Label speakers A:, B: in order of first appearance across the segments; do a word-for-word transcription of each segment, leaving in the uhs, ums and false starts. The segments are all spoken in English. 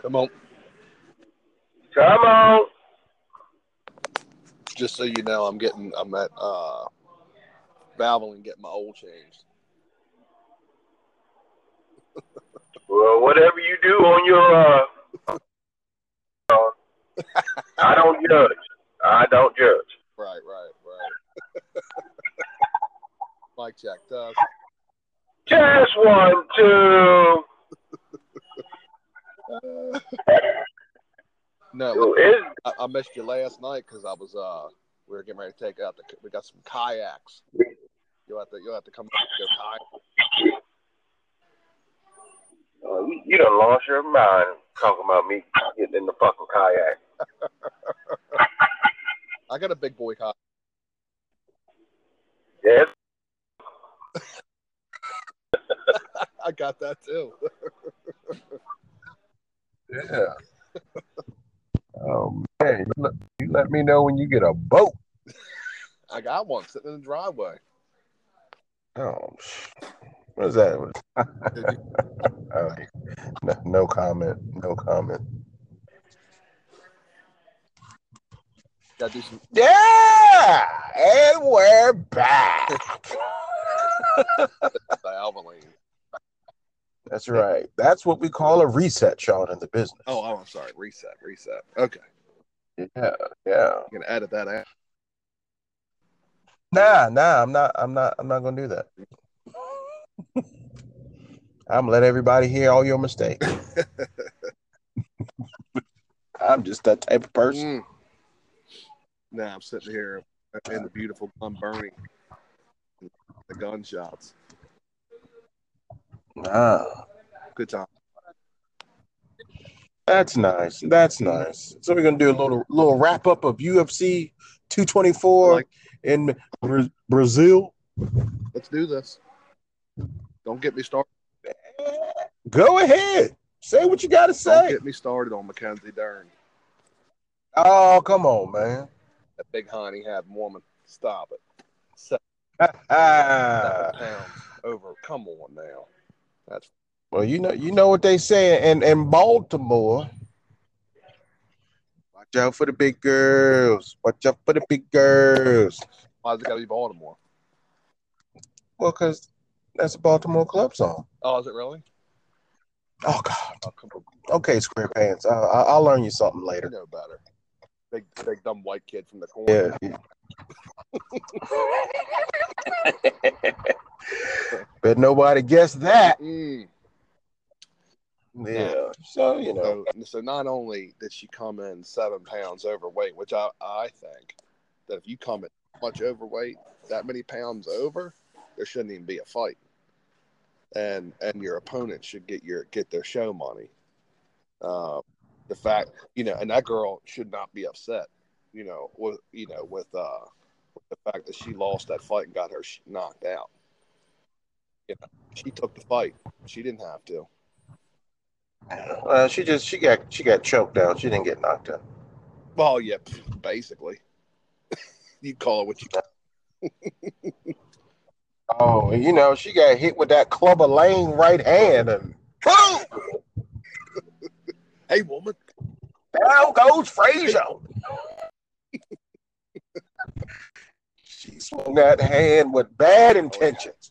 A: Come on.
B: Come on.
A: Just so you know, I'm getting. I'm at uh, Valvoline getting my oil changed.
B: Well, whatever you do on your, uh, I don't judge. I don't judge.
A: Right, right, right. Mic check. Uh,
B: Just one, two.
A: no,
B: Who is?
A: I, I missed you last night because I was uh, we were getting ready to take out the. We got some kayaks. You'll have to. You'll have to come up and go kayak.
B: Uh, you, you done lost your mind talking about me getting in the fucking kayak.
A: I got a big boy kayak.
B: Yes.
A: I got that too.
C: Yeah. Oh man, you let, you let me know when you get a boat.
A: I got one sitting in the driveway.
C: Oh, what is that? Oh, no, no comment. No comment.
A: Gotta do some.
C: Yeah, and we're back.
A: Valvoline.
C: That's right. That's what we call a reset, Sean, in the business.
A: Oh, oh, I'm sorry. Reset, reset. Okay.
C: Yeah, yeah.
A: I'm gonna edit that out.
C: Nah, nah. I'm not. I'm not. I'm not gonna do that. I'm gonna let everybody hear all your mistakes. I'm just that type of person.
A: Mm. Now I'm sitting here in the beautiful gun burning the gunshots.
C: Ah,
A: good time.
C: That's nice. That's nice. So we're gonna do a little little wrap up of U F C two twenty-four
A: like,
C: in Bra- Brazil.
A: Let's do this. Don't get me started.
C: Go ahead. Say what you got to say.
A: Don't get me started on Mackenzie Dern.
C: Oh, come on, man.
A: That big honey had woman. Stop it. Seven, seven pounds over. Come on now. That's
C: well, you know, you know what they say in, in Baltimore. Watch out for the big girls. Watch out for the big girls.
A: Why's it got to be Baltimore?
C: Well, because that's a Baltimore club song.
A: Oh, is it really?
C: Oh, God.
A: Oh, come on.
C: Okay, SquarePants. I'll, I'll learn you something later.
A: You know better. Big, big dumb white kid from the corner.
C: Yeah. But nobody guessed that.
A: Mm.
C: Yeah. Now, so, you know.
A: So, so not only did she come in seven pounds overweight, which I, I think that if you come in much overweight, that many pounds over, there shouldn't even be a fight. And and your opponent should get your get their show money. Uh, the fact, you know, and that girl should not be upset, you know, with you know with uh with the fact that she lost that fight and got her knocked out. You know, she took the fight. She didn't have to.
C: Uh, she just she got she got choked out. She didn't get knocked out.
A: Well, yeah, basically. You call it what you.
C: Oh, you know, she got hit with that Clubber Lang right hand and boom!
A: Hey, woman.
C: Down goes Frazier. She swung that hand with bad intentions.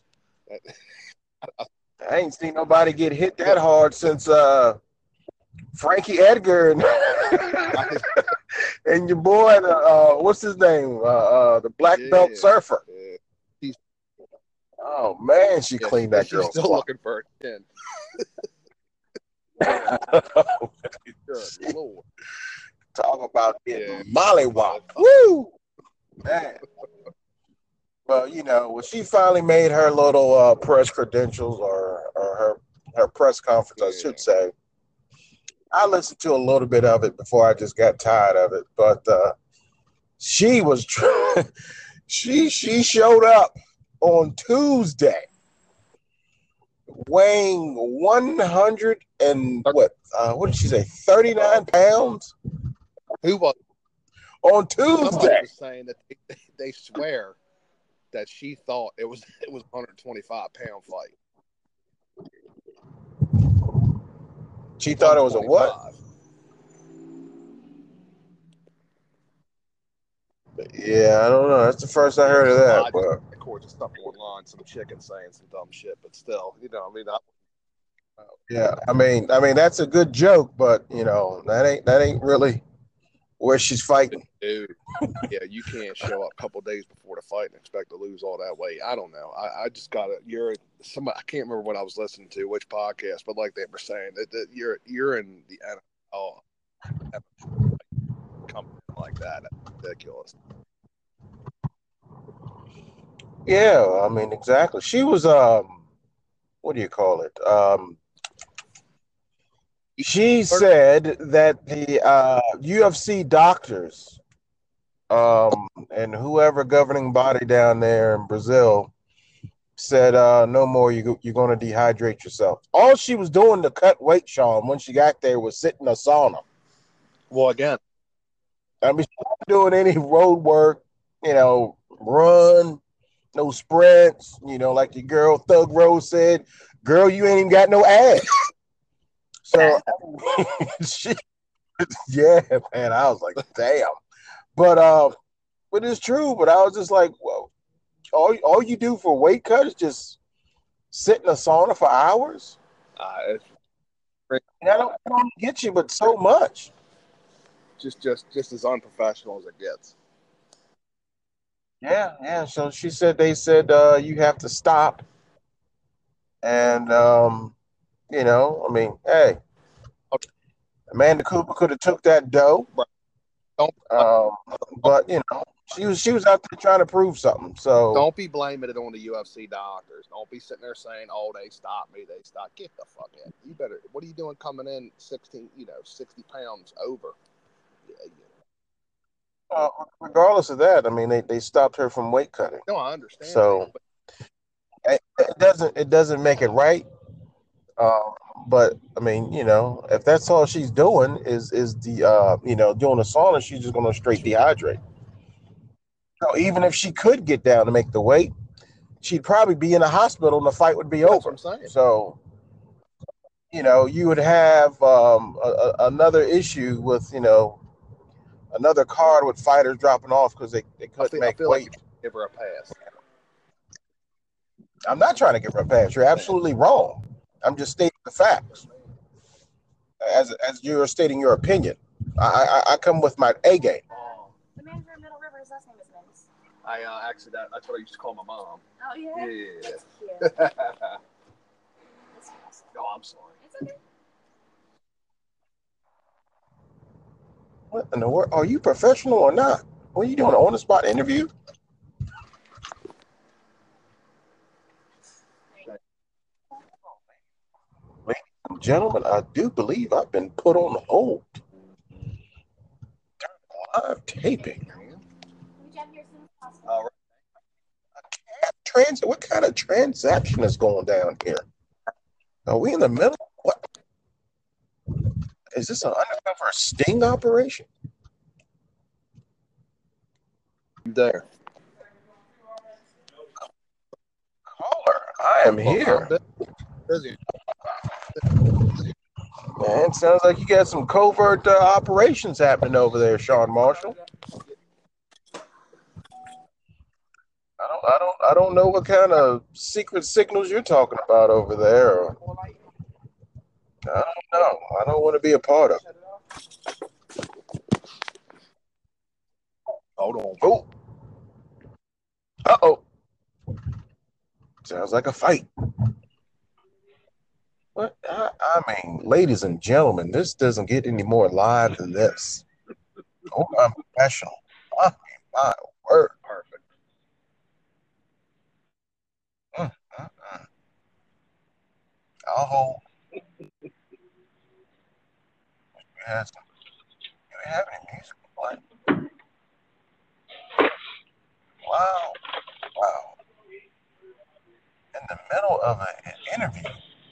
C: I ain't seen nobody get hit that hard since uh, Frankie Edgar and, and your boy, the, uh, what's his name? Uh, uh, the black
A: yeah,
C: belt surfer.
A: Yeah.
C: Oh, man, she
A: yeah,
C: cleaned
A: she,
C: that
A: girl. She's still
C: spot.
A: looking for a chin. Good Lord.
C: Talk about getting
A: Yeah.
C: mollywop. Woo! Man. Well, you know, when she finally made her little uh, press credentials or, or her, her press conference, I should say, I listened to a little bit of it before I just got tired of it. But uh, she was trying, she she showed up on Tuesday weighing one hundred and what? Uh, what did she say? thirty-nine pounds?
A: Who was?
C: On
A: Somebody
C: Tuesday.
A: was saying that they, they swear that she thought it was it was a one hundred twenty-five pound fight.
C: She thought it was a what? Yeah, I don't know. That's the first I heard of
A: So
C: that.
A: I just,
C: But
A: of course, just stuff online, some chicken saying some dumb shit, but still, you know, I mean, I,
C: yeah, I mean, I mean that's a good joke, but you know that ain't that ain't really where she's fighting.
A: dude, yeah, you can't show up a couple days before the fight and expect to lose all that weight. I don't know. I, I just got it. You're somebody. I can't remember what I was listening to, which podcast, but like they were saying that, that you're you're in the N F L company like that. That's ridiculous.
C: Yeah, I mean exactly. She was um, what do you call it? Um, she said that the uh, U F C doctors um, and whoever governing body down there in Brazil said, uh, no more, you, you're going to dehydrate yourself. All she was doing to cut weight, Sean, when she got there was sitting in a sauna.
A: Well, again,
C: I mean, she wasn't doing any road work, you know, run, no sprints, you know, like your girl Thug Rose said, girl, you ain't even got no ass. So, she, yeah, man, I was like, damn. But, uh, but it's true. But I was just like, well, all, all you do for weight cut is just sit in a sauna for hours.
A: uh, it's
C: And I don't, I don't get you, but so much.
A: just just just as unprofessional as it gets.
C: Yeah, yeah. So she said they said uh, you have to stop, and um, you know, I mean, hey, Amanda Cooper could have took that dough,
A: Right. Don't
C: um, but you know, she was she was out there trying to prove something. So
A: don't be blaming it on the U F C doctors. Don't be sitting there saying, "Oh, they stopped me. They stopped." Get the fuck in. You better. What are you doing coming in sixteen? You know, sixty pounds over. Yeah, yeah.
C: uh, regardless of that, I mean, they, they stopped her from weight cutting.
A: No, I understand
C: So
A: that,
C: it, it doesn't it doesn't make it right. Um, but I mean, you know, if that's all she's doing is is the uh, you know, doing a sauna, she's just gonna straight dehydrate. So even if she could get down to make the weight, she'd probably be in a hospital and the fight would be
A: but that's what
C: over.
A: I'm saying.
C: So, you know, you would have um, a, a, another issue with, you know, another card with fighters dropping off because they, they
A: I
C: couldn't
A: feel I
C: make
A: feel like you
C: weight.
A: should give her a pass.
C: I'm not trying to give her a pass. You're absolutely wrong. I'm just stating the facts as as you're stating your opinion. I, I, I come with my A game.
D: The man from Middle River, his last name is Mims.
A: I uh, actually that, that's what I used to call my mom.
D: Oh, yeah?
A: Yeah.
D: That's cute.
A: oh,
D: That's awesome.
A: I'm sorry.
D: It's okay.
C: What in the world? Are you professional or not? What are you doing? An on the spot interview? Ladies and gentlemen, I do believe I've been put on hold. Live taping.
D: We jump here as soon as possible.
A: All right.
C: Trans- what kind of transaction is going down here? Are we in the middle? What is this? An undercover sting operation?
A: There.
C: Caller, I am here.
A: I'm busy.
C: Man, sounds like you got some covert uh, operations happening over there, Sean Marshall. I don't, I don't, I don't know what kind of secret signals you're talking about over there. Or, I don't know. I don't want to be a part of it.
A: Hold on.
C: Oh, uh oh. Sounds like a fight. What? I, I mean, ladies and gentlemen, this doesn't get any more live than this. Oh, I'm professional. I mean, my word.
A: Perfect.
C: Mm, mm, mm. I'll hold. You have, some, you have any music to play? Wow. Wow. In the middle of a, an interview,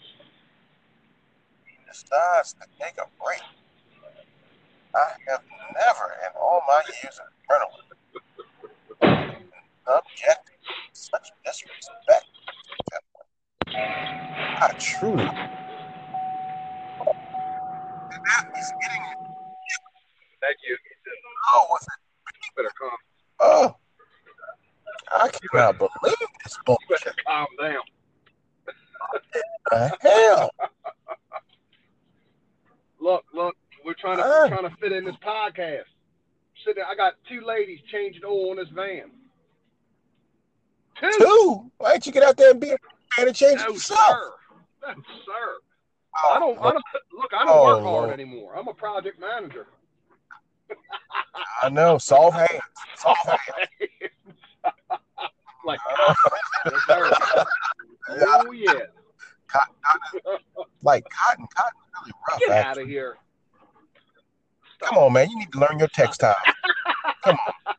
C: he decides to take a break. I have never in all my years of journalism subjected to such disrespect. I truly. He's getting
A: Thank you.
C: oh, with it.
A: Better come.
C: cannot believe this bullshit.
E: Calm down.
C: The hell?
E: Look, look, we're trying to
C: Huh?
E: we're trying to fit in this podcast. Sitting, I got two ladies changing oil in this van. Two.
C: Two? Why don't you get out there and be a man and change it
E: No,
C: yourself?
E: sir. No, sir. I don't. I don't. Look, I don't
C: Oh,
E: work hard
C: Lord.
E: anymore. I'm a project manager.
C: I know. Soft hands. Soft hands.
E: Like, yes, sir. Oh yeah.
C: Like cotton. Cotton really rough.
E: Get
C: actually.
E: out of here.
C: Come on, man. You need to learn your textile. Come on.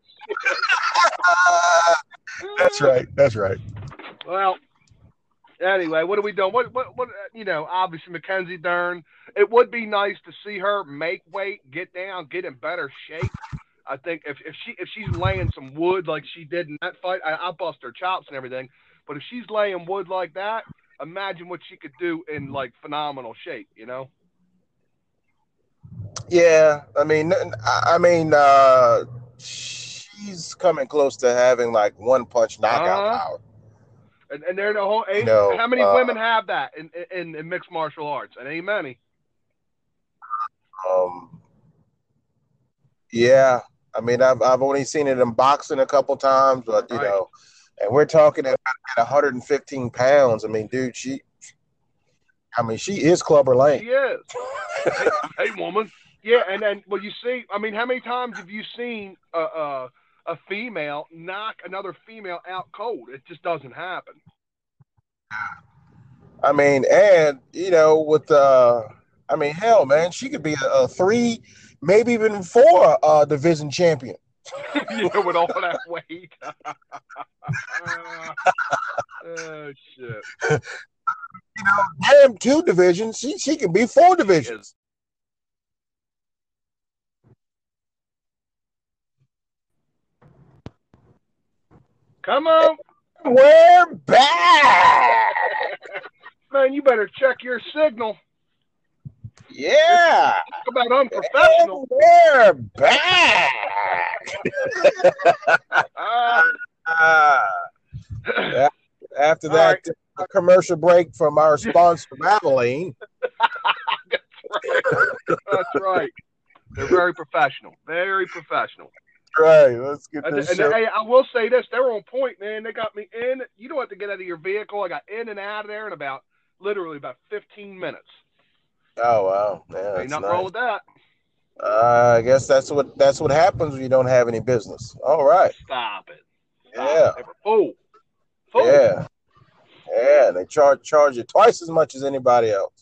C: That's right. That's right.
E: Well, anyway, what are we doing? What, what, what? You know, obviously Mackenzie Dern. It would be nice to see her make weight, get down, get in better shape. I think if, if she if she's laying some wood like she did in that fight, I, I'll bust her chops and everything. But if she's laying wood like that, imagine what she could do in like phenomenal shape. You know?
C: Yeah. I mean, I mean, uh, she's coming close to having like one punch knockout
E: Uh-huh.
C: power.
E: And, and they're the whole. Ain't,
C: No,
E: how many
C: uh,
E: women have that in, in in mixed martial arts? And ain't many.
C: Um, yeah, I mean, I've I've only seen it in boxing a couple times, but you
E: Right.
C: know, and we're talking at, at one hundred fifteen pounds. I mean, dude, she, I mean, she is Clubber Lane.
E: She is. hey, hey, woman. Yeah, and then well, you see, I mean, how many times have you seen a a, a female knock another female out cold? It just doesn't happen.
C: I mean, and you know, with uh, I mean, hell, man, she could be a, a three, maybe even four uh division champion.
E: Yeah, with all that weight. Oh shit.
C: You know, damn, two divisions. She she can be four divisions.
E: Come on,
C: We're back.
E: man. You better check your signal.
C: Yeah.
E: Talk about unprofessional.
C: And we're back.
E: Uh,
C: Ah. After
E: All
C: that uh, commercial break from our sponsor, Maybelline.
E: that's right. They're very professional. Very professional.
C: Right, let's get
E: And,
C: this
E: and
C: show.
E: hey, I will say this: they were on point, man. They got me in. You don't have to get out of your vehicle. I got in and out of there in about literally about fifteen minutes.
C: Oh wow, yeah,
E: Ain't
C: that's
E: nothing
C: nice.
E: wrong with that.
C: Uh, I guess that's what that's what happens when you don't have any business. All right.
E: Stop it. Stop
C: Yeah.
E: it. They were Fool. Fool.
C: Yeah. Yeah. They charge charge you twice as much as anybody else.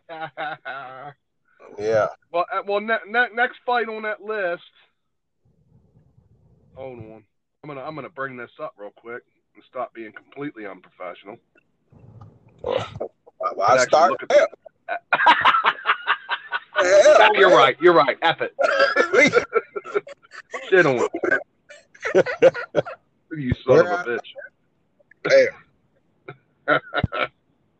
C: Yeah.
E: well, uh, well, ne- ne- next fight on that list. Hold on. I'm gonna I'm gonna bring this up real quick and stop being completely unprofessional.
C: Well,
E: But
C: I
E: actually
C: start.
E: look at
C: Yeah.
E: the-
C: Hell,
E: You're
C: man.
E: right. You're right. F it. Shit on it. You son
C: Yeah.
E: of a
C: Damn.
E: bitch.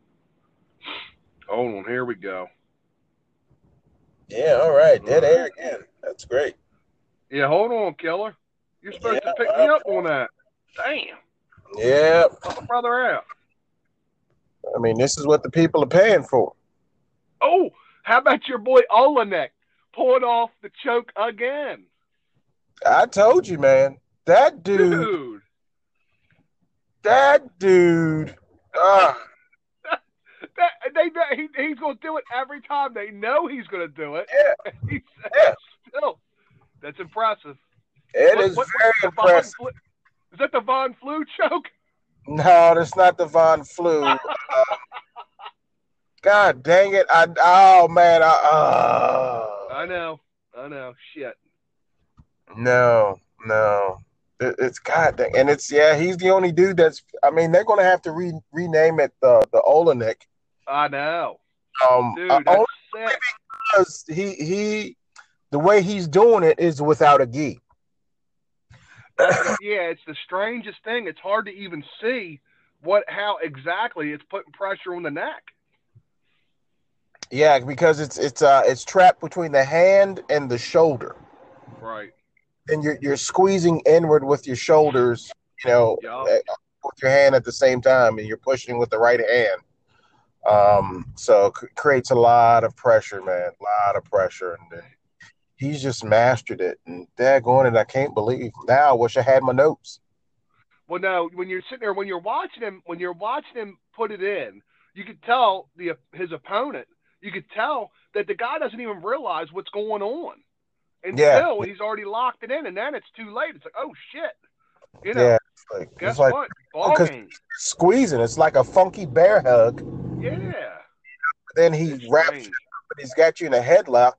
E: Hold on. Here we go.
C: Yeah. All right. Dead air again. That's great.
E: Yeah. Hold on, killer. You're supposed
C: Yeah.
E: to pick me up on that. Damn.
C: Yeah.
E: Help a brother out.
C: I mean, this is what the people are paying for.
E: Oh, how about your boy Olenek pulling off the choke again?
C: I told you, man. That dude.
E: Dude.
C: That dude. Uh,
E: That, they, they, he, he's going to do it every time. They know he's going to do it.
C: yeah.
E: He's
C: Yeah.
E: still. That's impressive.
C: It
E: What-
C: is
E: what-
C: very
E: the Von
C: impressive.
E: Flu- Is that the Von Flu choke?
C: No, that's not the Von Flu. Uh, God dang it! I oh man, I oh.
E: I know. I know. Shit.
C: No, no. It, it's God dang, and it's yeah. He's the only dude that's. I mean, they're gonna have to re, rename it the the Olenek.
E: I know.
C: Um,
E: Dude,
C: uh,
E: that's
C: only
E: sick.
C: because he he, the way he's doing it is without a gi.
E: Yeah, it's the strangest thing. It's hard to even see what, how exactly it's putting pressure on the neck.
C: Yeah, because it's it's uh it's trapped between the hand and the shoulder,
E: Right.
C: and you're you're squeezing inward with your shoulders you know,
E: Yup.
C: with your hand at the same time, and you're pushing with the right hand. Um, so it c- creates a lot of pressure, man. A lot of pressure, and uh, he's just mastered it. And daggone it, I can't believe. Now I wish I had my notes.
E: Well, no, when you're sitting there, when you're watching him, when you're watching him put it in, you could tell the his opponent. You could tell that the guy doesn't even realize what's going on
C: Yeah,
E: until he's already locked it in, and then it's too late. It's like, oh shit, you know.
C: yeah. It's like
E: Guess
C: it's like
E: what? Ball
C: because
E: game.
C: squeezing. It's like a funky bear hug.
E: Yeah,
C: Then he
E: it's
C: wraps
E: strange.
C: you up and he's got you in a headlock.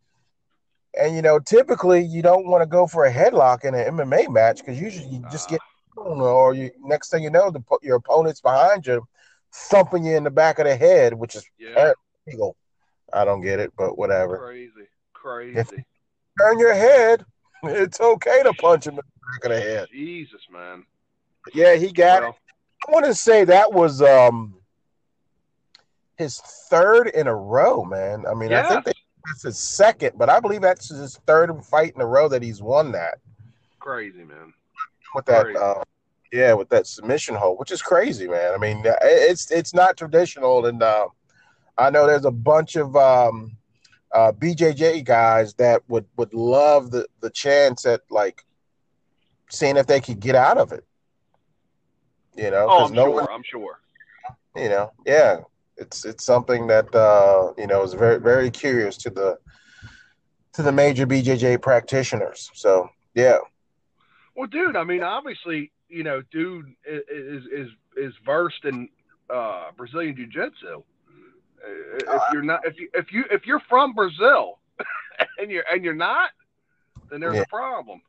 C: And you know, typically you don't want to go for a headlock in an M M A match because usually you just
E: Uh,
C: get, or you next thing you know, the, your opponent's behind you, thumping you in the back of the head, which is
E: yeah,
C: illegal. I don't get it, but whatever.
E: crazy,
C: If
E: crazy.
C: you turn your head, it's okay to punch him in the back of the head.
E: Jesus, man.
C: Yeah, he got it.
E: Well,
C: I want to say that was um his third in a row, man. I mean, I
E: yes,
C: think that that's his second, but I believe that's his third fight in a row that he's won that
E: crazy, man.
C: with that.
E: Crazy.
C: Uh, yeah, with that submission hold, which is crazy, man. I mean, it- it's it's not traditional, and uh, I know there's a bunch of um, uh, B J J guys that would would love the the chance at like seeing if they could get out of it. You know,
E: Oh,
C: because
E: I'm
C: no
E: sure.
C: one,
E: I'm sure.
C: you know, yeah, it's it's something that uh, you know is very very curious to the to the major B J J practitioners. So yeah,
E: Well, dude, I mean, obviously, you know, dude is is is versed in uh, Brazilian jiu-jitsu. Uh, If you're not, if you if you if you're from Brazil and you're and you're not, then there's
C: yeah.
E: a problem.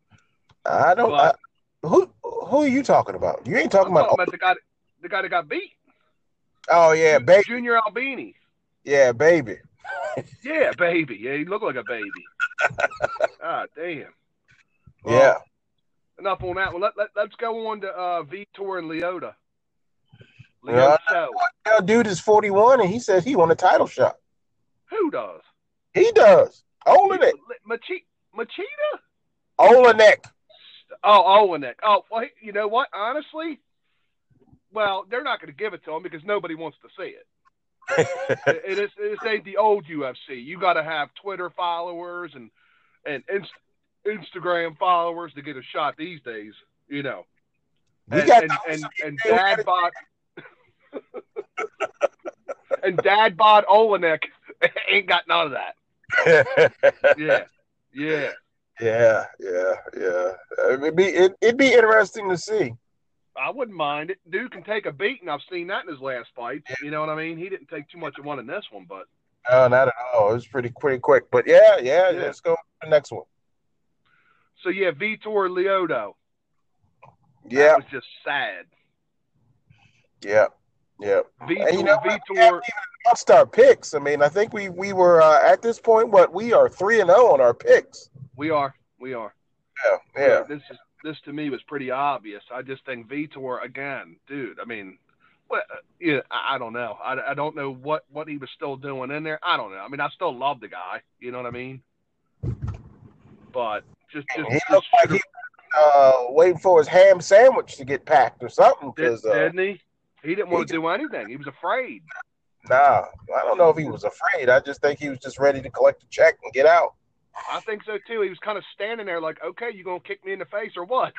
C: I don't. I,
E: But
C: who who are you talking about? You ain't talking
E: I'm
C: about.
E: talking about the guy, the guy that got beat,
C: Oh yeah,
E: Ju-
C: baby.
E: Junior Albini.
C: Yeah, baby.
E: Yeah, baby. Yeah, he looked like a baby. Ah, damn. Well,
C: Yeah.
E: enough on that one. Let, let, let's go on to uh, Vitor and Leota.
C: Yeah.
E: Leoto.
C: That dude is forty-one, and he says he won a title shot.
E: Who does?
C: He does. Olenek.
E: Machi- Machida?
C: Olenek.
E: Oh, Olenek. Oh, well, you know what? Honestly, well, they're not going to give it to him because nobody wants to see it. it, it, is, it ain't the old U F C. You got to have Twitter followers and and inst- Instagram followers to get a shot these days. You know.
C: We
E: And
C: got
E: and, and, and Dad bought and Dad bought Olenek ain't got none of that. Yeah, yeah.
C: yeah, yeah, yeah. It'd be it, it'd be interesting to see.
E: I wouldn't mind it. Dude can take a beating. I've seen that in his last fights. You know what I mean? He didn't take too much of one in this one, but
C: No, not at all. It was pretty pretty quick. But yeah, yeah.
E: Yeah.
C: Let's go to the next one.
E: so yeah, Vitor Leoto.
C: Yeah,
E: That was just sad.
C: yeah, yeah.
E: Vitor,
C: And you know, what? We
E: Vitor.
C: haven't even announced our picks. I mean, I think we we were uh, at this point. What we are three and zero on our picks.
E: We are, we are.
C: Yeah, yeah.
E: This is this to me was pretty obvious. I just think Vitor again, dude. I mean, what? Yeah, I, I don't know. I, I don't know what what he was still doing in there. I don't know. I mean, I still love the guy. You know what I mean? But just just,
C: He
E: just
C: looked like he was uh, waiting for his ham sandwich to get packed or something.
E: did,
C: Because uh,
E: didn't he? He didn't want
C: he
E: to do anything. He was afraid.
C: nah, I don't know if he was afraid. I just think he was just ready to collect the check and get out.
E: I think so too. He was kind of standing there like, okay, you gonna kick me in the face or what?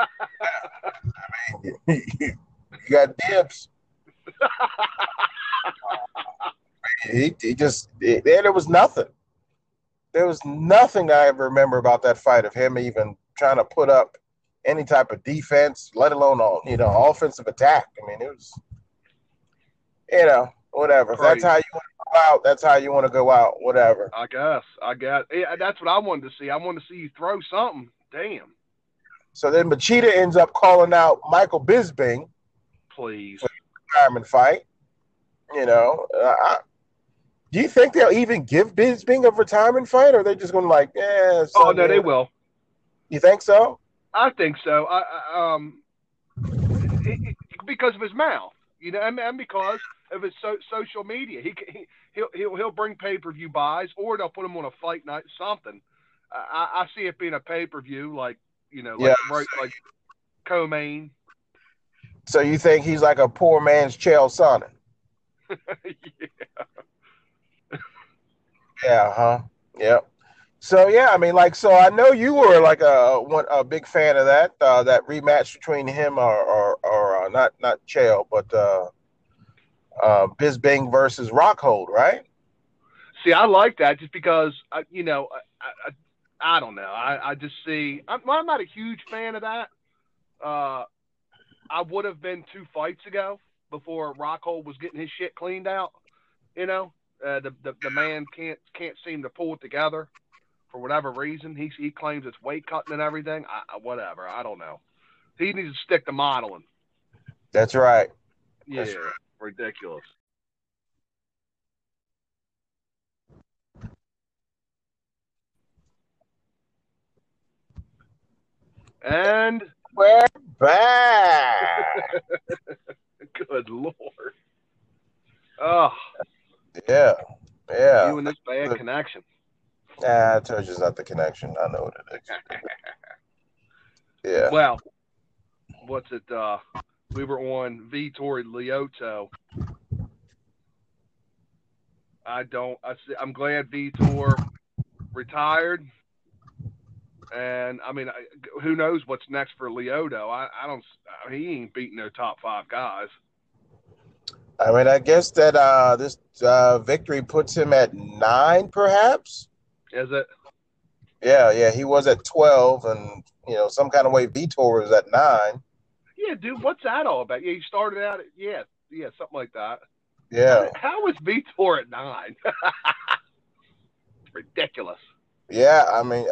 C: You got dibs. He, he just there. There was nothing. There was nothing I ever remember about that fight of him even trying to put up any type of defense, let alone all you know offensive attack. I mean, it was you know whatever. If that's
E: Crazy.
C: how you want to go out, that's how you want to go out. Whatever.
E: I guess. I guess. Yeah, that's what I wanted to see. I wanted to see you throw something. Damn.
C: So then Machida ends up calling out Michael Bisping
E: Please.
C: retirement fight. You know, uh, I, do you think they'll even give Bisping a retirement fight, or are they just going to like, yeah?
E: Oh
C: son,
E: no, they
C: yeah.
E: will.
C: You think so?
E: I think so. I, I um, it, it, because of his mouth, you know, and, and because of his so, social media, he, he he'll he'll he'll bring pay per view buys, or they'll put him on a fight night, something. I, I see it being a pay per view, like you know, like
C: Yeah.
E: right, like co-main.
C: So you think he's like a poor man's Chael Sonnen?
E: Yeah.
C: Yeah, huh? Yep. So yeah, I mean, like, so I know you were like a one a big fan of that uh, that rematch between him or or, or uh, not not Chael, but uh, uh, Bisbing versus Rockhold, right?
E: See, I like that just because, I, you know, I, I, I don't know. I, I just see. I'm, well, I'm not a huge fan of that. Uh, I would have been two fights ago before Rockhold was getting his shit cleaned out. You know, uh, the, the the man can't can't seem to pull it together for whatever reason. He he claims it's weight cutting and everything. I, I, whatever. I don't know. He needs to stick to modeling.
C: That's right.
E: Yeah,
C: That's right.
E: ridiculous. And
C: We're back.
E: good Lord. Oh,
C: Yeah, yeah.
E: you and this bad connection.
C: Nah, I told you it's not the connection. I know what it is. Yeah.
E: Well, what's it? Uh, we were on Vitor Lyoto. I don't. I see, I'm glad Vitor retired. And I mean, I, who knows what's next for Lyoto? I, I don't. He ain't beating no top five guys.
C: I mean, I guess that uh, this uh, victory puts him at nine, perhaps.
E: Is it?
C: Yeah, yeah. He was at twelve, and you know, some kind of way Vitor was at nine.
E: Yeah, dude. What's that all about? Yeah, he started out. At, yeah, yeah, something like that.
C: Yeah.
E: How is Vitor at nine? Ridiculous.
C: Yeah, I mean,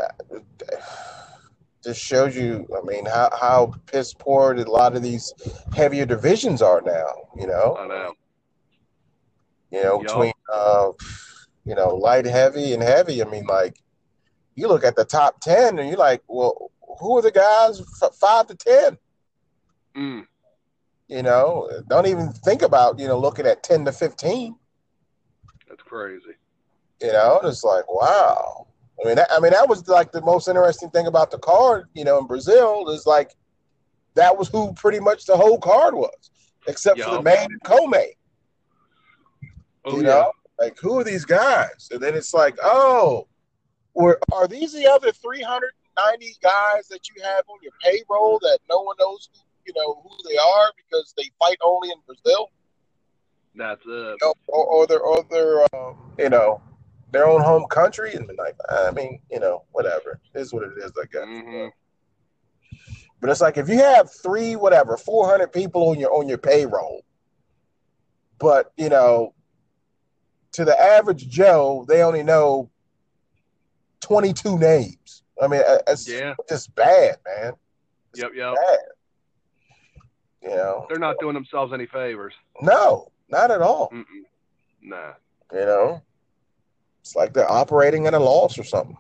C: just shows you. I mean, how how piss poor a lot of these heavier divisions are now. You know.
E: I know.
C: You know,
E: Yup.
C: between uh, you know, light, heavy, and heavy. I mean, like, you look at the top ten, and you're like, well, who are the guys f- five to ten?
E: Mm.
C: You know, don't even think about you know looking at ten to fifteen.
E: That's crazy.
C: You know, it's like, wow. I mean, that, I mean, that was like the most interesting thing about the card. You know, in Brazil, is like that was who pretty much the whole card was, except for the
E: Yup.
C: main and co-main.
E: Oh
C: You
E: yeah.
C: know, like who are these guys? And then it's like, oh, were are these the other three hundred ninety guys that you have on your payroll that no one knows who you know who they are because they fight only in Brazil?
E: That's it.
C: You know, or, or their or their um, you know their own home country, and like I mean, you know, whatever. It is what it is, I guess.
E: Mm-hmm.
C: But it's like if you have three, whatever, four hundred people on your on your payroll, but you know, to the average Joe, they only know twenty-two names. I mean, it's
E: Yeah.
C: just bad, man. It's
E: Yep. Yep.
C: bad. You know,
E: They're not doing themselves any favors.
C: no, not at all.
E: Mm-mm. Nah.
C: You know, it's like they're operating at a loss or something.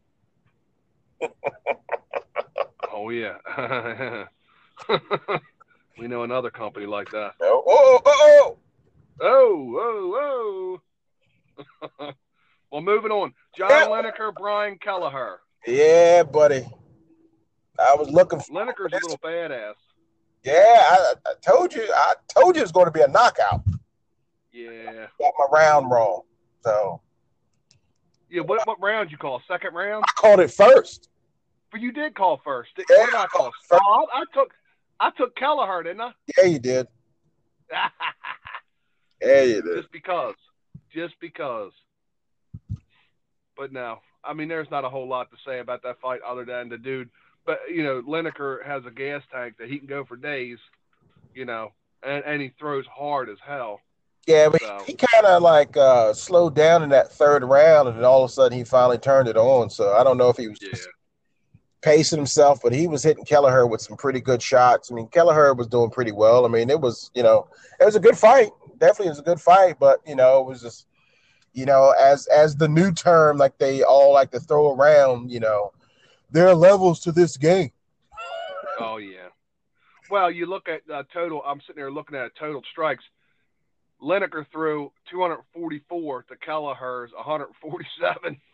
E: Oh yeah. We know another company like that.
C: Oh, oh, oh,
E: Oh, oh, oh. Well, moving on. John
C: Yeah.
E: Lineker, Brian Kelleher.
C: yeah, buddy. I was looking for
E: Lineker's a little badass.
C: Yeah, I, I told you. I told you it's going to be a knockout.
E: Yeah.
C: Got my round wrong, so
E: Yeah. What what round you call? Second round?
C: I called it first.
E: But you did call first. Did,
C: Yeah,
E: what did I call?
C: first.
E: Oh, I, I took I took Kelleher, didn't I?
C: Yeah, you did. Yeah, you did.
E: Just because. Just because. But no, I mean, there's not a whole lot to say about that fight other than the dude. But, you know, Lineker has a gas tank that he can go for days, you know, and, and he throws hard as hell.
C: Yeah, but
E: So.
C: he, he kind of like uh, slowed down in that third round, and then all of a sudden he finally turned it on. So I don't know if he was
E: Yeah.
C: just pacing himself, but he was hitting Kelleher with some pretty good shots. I mean, Kelleher was doing pretty well. I mean, it was, you know, it was a good fight. Definitely was a good fight, but, you know, it was just, you know, as as the new term, like they all like to throw around, you know, there are levels to this game.
E: Oh, yeah. Well, you look at uh, total. I'm sitting there looking at total strikes. Lineker threw two hundred forty-four to Kelleher's one hundred forty-seven.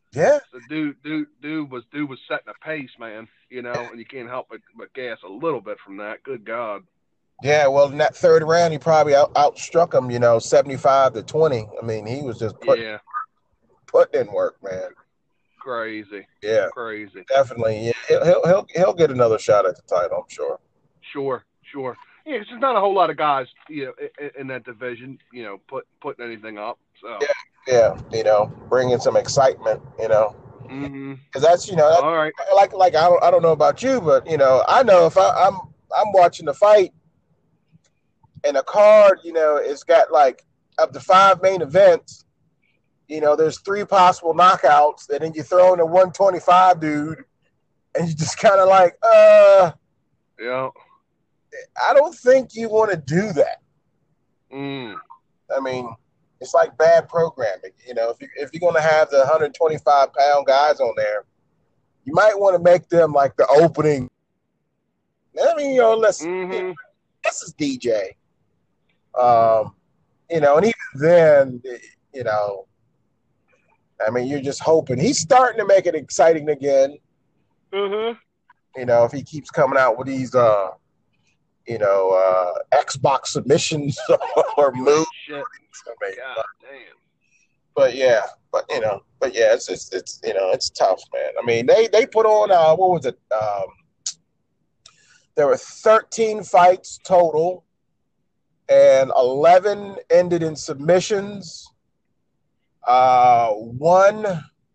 C: Yeah.
E: So dude, dude, dude was dude was setting a pace, man. You know, and you can't help but, but gas a little bit from that. Good God.
C: Yeah, well, in that third round, he probably out, outstruck him, you know, seventy-five to twenty. I mean, he was just put,
E: Yeah,
C: putting in work, man.
E: crazy,
C: Yeah,
E: crazy.
C: definitely. Yeah, he'll, he'll he'll he'll get another shot at the title, I'm sure.
E: Sure, sure. Yeah, 'cause there's not a whole lot of guys, you know, in, in that division, you know, put putting anything up. So.
C: Yeah, yeah, you know, bringing some excitement, you know,
E: Mm-hmm.
C: because that's you know, that,
E: All right.
C: like like I don't I don't know about you, but you know, I know if I, I'm I'm watching the fight, and a card, you know, it's got like up to five main events. You know, there's three possible knockouts, and then you throw in a one twenty-five dude, and you just kind of like, uh,
E: Yeah.
C: I don't think you want to do that.
E: Mm.
C: I mean, it's like bad programming. You know, if you if you're going to have the one twenty-five pound guys on there, you might want to make them like the opening. I mean, you know, let's
E: Mm-hmm.
C: you know, this is D J. Um, you know, and even then, you know, I mean, you're just hoping he's starting to make it exciting again.
E: Mm-hmm.
C: You know, if he keeps coming out with these, uh, you know, uh, Xbox submissions or moves.
E: Shit.
C: I mean,
E: God
C: but,
E: damn.
C: but yeah, but you know, but yeah, it's it's it's you know, it's tough, man. I mean, they they put on uh, what was it? Um, there were thirteen fights total, and eleven ended in submissions. Uh, one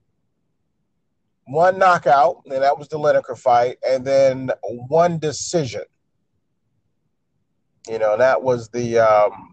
C: one knockout, and that was the Lineker fight, and then one decision. You know, that was the um,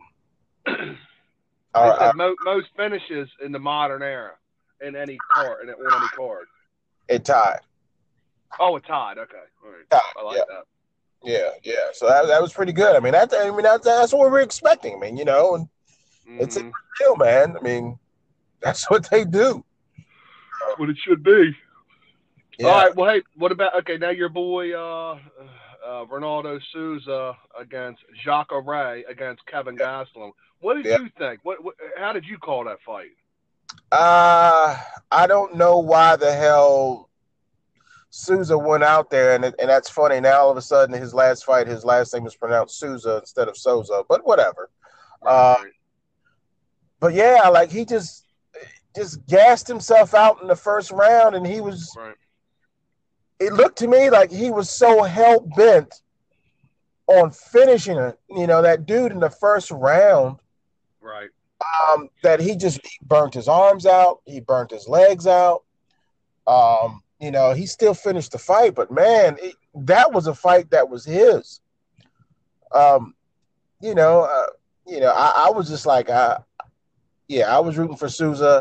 C: our,
E: They said
C: our,
E: mo- most finishes in the modern era in any card, in, on any card.
C: it tied.
E: Oh, it tied. Okay, all right.
C: Tied,
E: I like
C: yeah.
E: that.
C: Yeah, yeah. So that that was pretty good. I mean, that I mean that's that's what we're expecting. I mean, you know, and
E: Mm-hmm.
C: it's in Brazil, man. I mean, that's what they do.
E: That's what it should be.
C: Yeah.
E: All right. Well, hey, what about okay? Now your boy uh, uh, Ronaldo Souza against Jacare Ray against Kevin Gastelum. What did
C: Yeah.
E: you think? What, what? How did you call that fight?
C: Uh, I don't know why the hell Souza went out there, and and that's funny. Now all of a sudden, his last fight, his last name was pronounced Souza instead of Souza. But whatever.
E: Right,
C: Uh,
E: right.
C: But yeah, like he just just gassed himself out in the first round, and he was.
E: Right.
C: It looked to me like he was so hell bent on finishing it, you know, that dude in the first round,
E: Right.
C: um, that he just he burnt his arms out, he burnt his legs out. Um, you know, he still finished the fight, but man, it, that was a fight that was his. Um, you know, uh, you know, I, I was just like, I, yeah, I was rooting for Souza.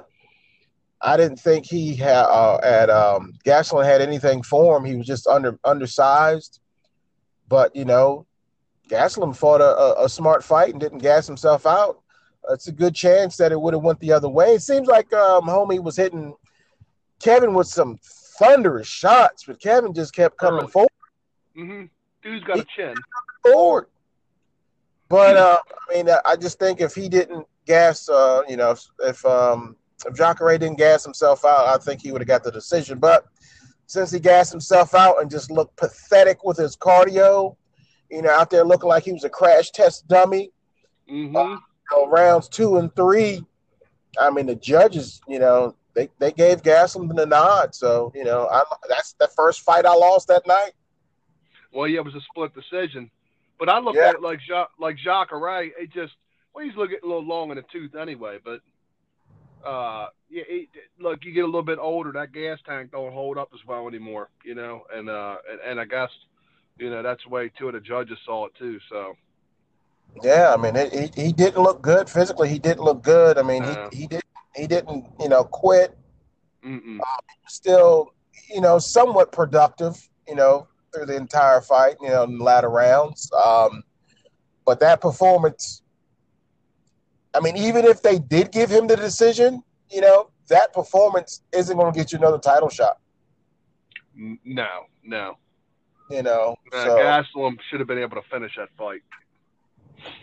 C: I didn't think he had uh, at um, Gastelum had anything for him. He was just under undersized, but you know, Gastelum fought a, a, a smart fight and didn't gas himself out. It's a good chance that it would have went the other way. It seems like um, homie was hitting Kevin with some thunderous shots, but Kevin just kept coming
E: Early.
C: forward.
E: Mm-hmm. Dude's got a chin.
C: forward. But uh, I mean, I just think if he didn't gas, uh, you know, if, if um, if Jacare didn't gas himself out, I think he would have got the decision. But since he gassed himself out and just looked pathetic with his cardio, you know, out there looking like he was a crash test dummy,
E: Mm-hmm.
C: uh, you know, rounds two and three, I mean, the judges, you know, they, they gave Gastelum the nod. So, you know, I, that's the first fight I lost that night.
E: Well, yeah, it was a split decision. But I look
C: Yeah.
E: at it like ja- like Jacare. It just well, he's looking a little long in the tooth anyway. But uh, yeah, it, look, you get a little bit older, that gas tank don't hold up as well anymore, you know. And uh, and, and I guess you know that's the way two of the judges saw it too. So
C: Yeah, I mean, it, he he didn't look good physically. He didn't look good. I mean,
E: No.
C: he he didn't he didn't you know quit.
E: mm-mm.
C: Still, you know, somewhat productive. You know, through the entire fight. You know, in the latter rounds. Um, but that performance. I mean, even if they did give him the decision, you know, that performance isn't going to get you another title shot.
E: N- no, no.
C: You know,
E: Uh,
C: so
E: Gastelum should have been able to finish that fight.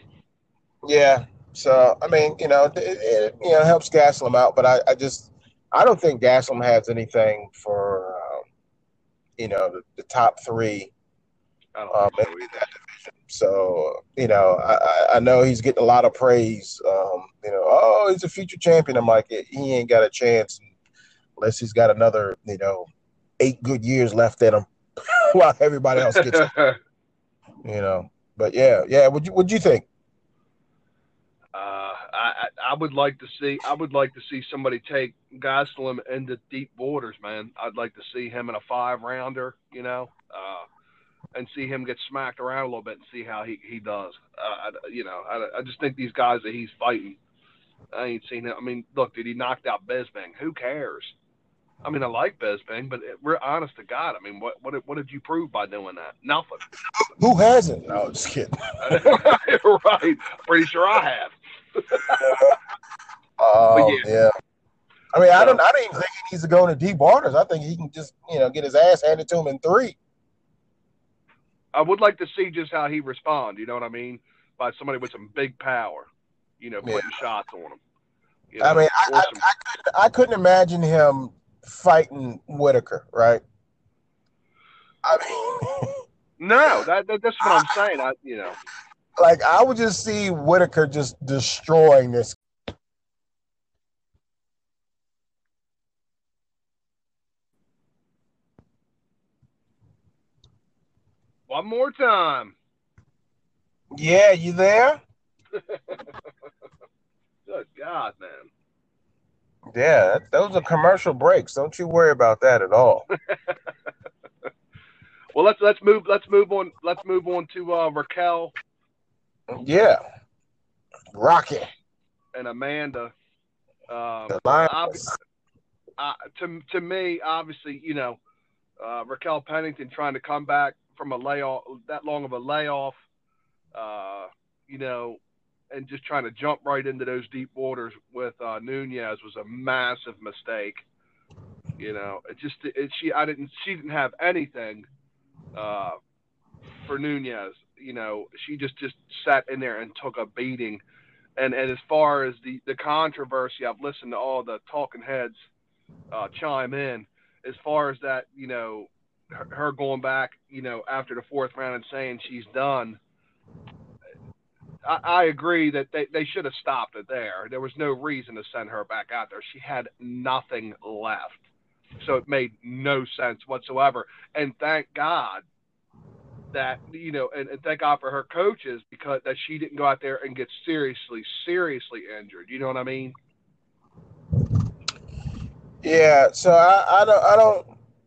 C: yeah. So I mean, you know, it, it you know helps Gastelum out, but I, I just I don't think Gaslam has anything for um, you know the, the top three.
E: I don't
C: Um,
E: think so either.
C: so you know, I, I- I know he's getting a lot of praise. Um, you know, oh, he's a future champion. I'm like, he ain't got a chance unless he's got another, you know, eight good years left in him, while everybody else gets, you know. But yeah, yeah. What you what you think?
E: Uh, I, I I would like to see I would like to see somebody take Gastelum into deep waters, man. I'd like to see him in a five rounder, you know, uh, and see him get smacked around a little bit and see how he he does. Uh, I, you know, I, I just think these guys that he's fighting, I ain't seen him. I mean, look, dude, he knocked out Bisping. Who cares? I mean, I like Bisping, but it, we're honest to God. I mean, what what what did you prove by doing that? Nothing.
C: Who hasn't? No, just kidding.
E: Right. Pretty sure I have.
C: Um,
E: yeah.
C: yeah. I mean, I
E: So-
C: don't. I don't even think he needs to go into deep waters. I think he can just, you know, get his ass handed to him in three.
E: I would like to see just how he respond. You know what I mean? By somebody with some big power, you know, putting
C: Yeah.
E: shots on him. You know,
C: I mean, I,
E: or
C: I,
E: some-
C: I, couldn't, I couldn't imagine him fighting Whitaker, right? I mean,
E: no, that, that that's what I'm saying. I, you know,
C: like I would just see Whitaker just destroying this.
E: one more time.
C: Yeah, you there?
E: Good God, man.
C: Yeah, those are commercial breaks. Don't you worry about that at all.
E: Well, let's let's move let's move on let's move on to uh, Raquel
C: Yeah, Rocky.
E: and Amanda. Um,
C: The Lions.
E: obvi- uh, to to me, obviously, you know, uh, Raquel Pennington trying to come back from a layoff, that long of a layoff, uh, you know, and just trying to jump right into those deep waters with uh, Nunez was a massive mistake. You know, it just it, she I didn't she didn't have anything uh, for Nunez. You know, she just just sat in there and took a beating. And and as far as the the controversy, I've listened to all the talking heads uh, chime in. As far as that, you know, her, her going back, you know, after the fourth round and saying she's done. I, I agree that they, they should have stopped it there. There was no reason to send her back out there. She had nothing left. So it made no sense whatsoever. And thank God that, you know, and, and thank God for her coaches because that she didn't go out there and get seriously, seriously injured. You know what I mean?
C: Yeah, so I, I don't I don't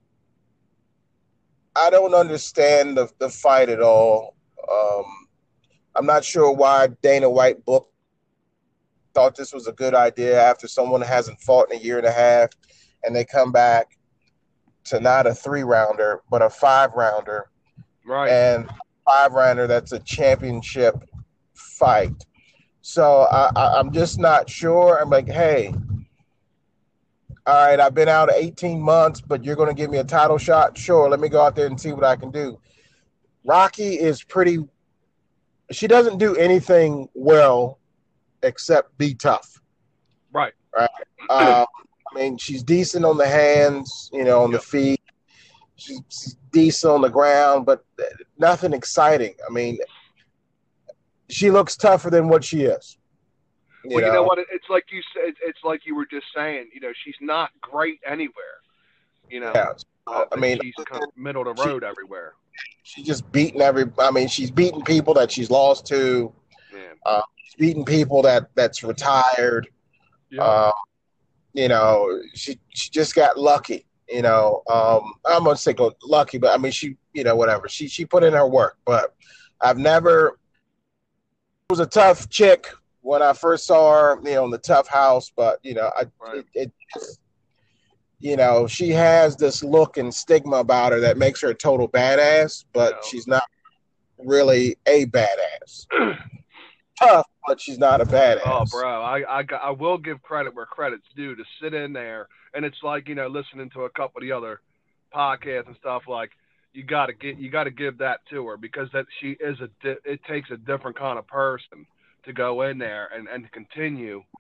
C: I don't understand the the fight at all. Um, I'm not sure why Dana White book thought this was a good idea after someone hasn't fought in a year and a half, and they come back to not a three rounder but a five rounder,
E: Right.
C: and five rounder that's a championship fight. So I, I, I'm just not sure. I'm like, hey, all right, I've been out eighteen months, but you're going to give me a title shot? Sure, let me go out there and see what I can do. Rocky is pretty – she doesn't do anything well except be tough.
E: Right.
C: Right. Uh, I mean, she's decent on the hands, you know, on
E: Yep.
C: the feet. She's, she's decent on the ground, but nothing exciting. I mean, she looks tougher than what she is. You
E: Well,
C: know?
E: you know what? It's like you said. It's like you were just saying. You know, she's not great anywhere. You know,
C: Yeah.
E: uh,
C: I mean,
E: she's kind of middle of the
C: she-
E: road everywhere.
C: she's just beating every. I mean, she's beating people that she's lost to.
E: Yeah.
C: She's beating people that that's retired.
E: Yeah.
C: Uh, you know, she she just got lucky. You know, um, I'm gonna say go lucky, but I mean, she, you know, whatever. She she put in her work, but I've never. It was a tough chick when I first saw her, you know, in the Tough House, but you know, I
E: Right.
C: it, it just, you know, she has this look and stigma about her that makes her a total badass, but
E: No.
C: she's not really a badass. Tough, but she's not a badass.
E: Oh, bro, I, I, I will give credit where credit's due to sit in there. And it's like, you know, listening to a couple of the other podcasts and stuff, like, you got to get, you got to give that to her because that she is a, di- it takes a different kind of person to go in there and, and continue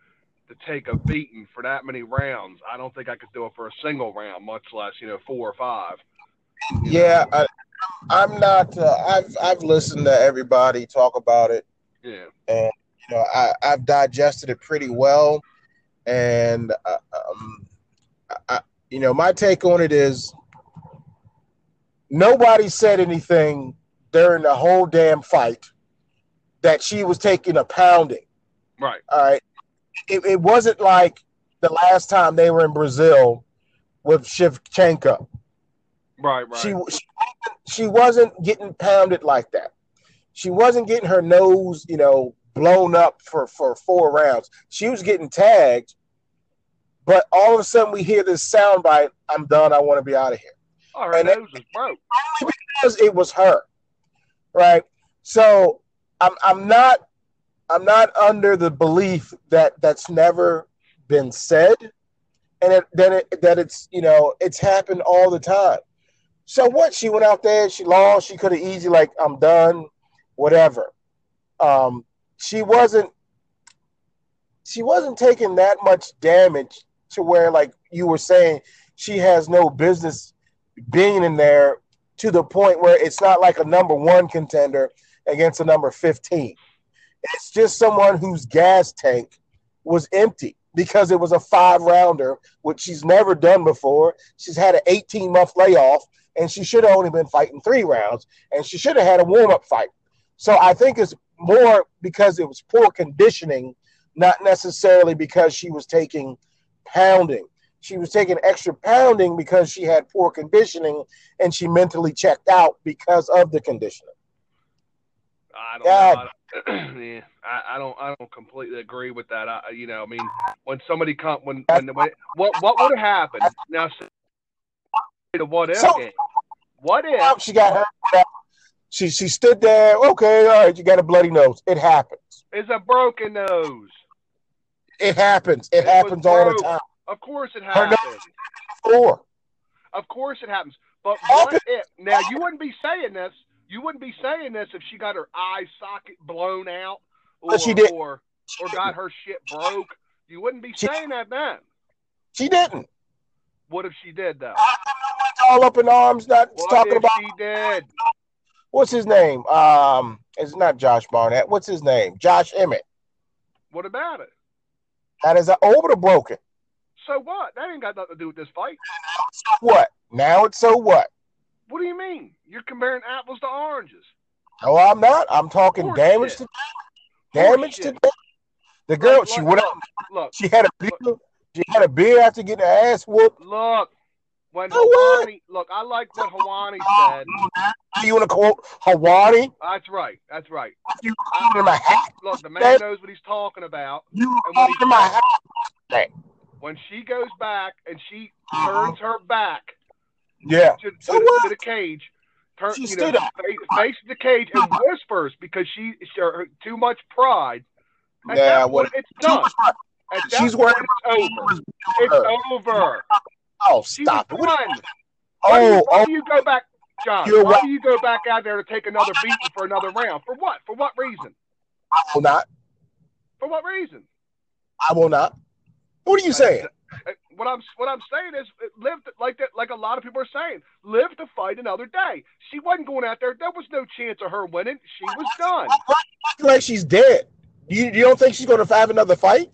E: to take a beating for that many rounds. I don't think I could do it for a single round, much less you know four or five.
C: Yeah, I, I'm not. Uh, I've I've listened to everybody talk about it,
E: Yeah.
C: and you know I I've digested it pretty well, and uh, um, I, you know my take on it is nobody said anything during the whole damn fight that she was taking a pounding.
E: Right.
C: All right. It, it wasn't like the last time they were in Brazil with Shevchenko.
E: Right, right.
C: She, she she wasn't getting pounded like that. She wasn't getting her nose, you know, blown up for, for four rounds. She was getting tagged, but all of a sudden we hear this soundbite, I'm done, I want to be out of here.
E: Oh, her
C: and
E: nose was broke.
C: Because it was her. Right? So I'm I'm not I'm not under the belief that that's never been said, and it, that it that it's you know it's happened all the time. So what? She went out there, she lost. She could have easily like I'm done, whatever. Um, she wasn't she wasn't taking that much damage to where like you were saying she has no business being in there to the point where it's not like a number one contender against a number fifteen. It's just someone whose gas tank was empty because it was a five rounder, which she's never done before. She's had an eighteen month layoff, and she should have only been fighting three rounds, and she should have had a warm up fight. So I think it's more because it was poor conditioning, not necessarily because she was taking pounding. She was taking extra pounding because she had poor conditioning, and she mentally checked out because of the conditioning.
E: I don't
C: God.
E: know. I, yeah, I, I don't. I don't completely agree with that. I, you know, I mean, when somebody come, when, when, when what, what would have happened? Now, the what if
C: So-
E: game. What if?
C: She got hurt. She she stood there. Okay, all right. You got a bloody nose. It happens.
E: Is a broken nose?
C: It happens. It,
E: It was
C: happens all the
E: broke.
C: time.
E: Of course it
C: Her nose-
E: happens.
C: Four.
E: Of course it happens. But
C: Happens.
E: what if? Now you wouldn't be saying this. You wouldn't be saying this if she got her eye socket blown out, or
C: But she did.
E: or or got her shit broke. You wouldn't be
C: She-
E: saying that then.
C: She didn't.
E: What if she did though?
C: All up in arms, not
E: What
C: talking
E: if
C: about
E: she did?
C: what's his name. Um, it's not Josh Barnett. What's his name? Josh Emmett.
E: What about it?
C: That is an over the broken.
E: So what? That ain't got nothing to do with this fight.
C: What? Now it's so what?
E: What do you mean? You're comparing apples to oranges.
C: No, I'm not. I'm talking
E: Horse
C: damage
E: shit.
C: to damage to
E: shit.
C: damage. The girl,
E: Look,
C: she
E: look,
C: went
E: look,
C: out.
E: Look,
C: She had a beer. She had a beer after getting her ass whooped.
E: look. When
C: Oh, what?
E: Hawani, look, I like what Hawani said.
C: You want to quote Hawani?
E: That's right. That's right.
C: You calling him a hat?
E: Look, the man
C: That-
E: knows what he's talking about.
C: You
E: And when
C: calling
E: he
C: him a hat?
E: When she goes back and she turns her back
C: Yeah.
E: to, to,
C: So
E: the,
C: what?
E: to the cage, turn,
C: She
E: you know,
C: stood up.
E: face, faces the cage and whispers because she, she her, too much pride. At
C: Yeah,
E: that
C: what?
E: point, it's done. At that
C: She's
E: point,
C: worried
E: it's over. It's over.
C: Oh,
E: She was
C: stop it. What-
E: done. Why, do you,
C: Oh,
E: why
C: oh,
E: do you go back, John?
C: You're
E: Why
C: right.
E: do you go back out there to take another beating for another round? For what? For what reason?
C: I will not.
E: For what reason?
C: I will not. What are you saying?
E: Uh, What I'm what I'm saying is, live to, like that, like a lot of people are saying, live to fight another day. She wasn't going out there. There was no chance of her winning. She was done.
C: Like she's dead. You, you don't think she's going to have another fight?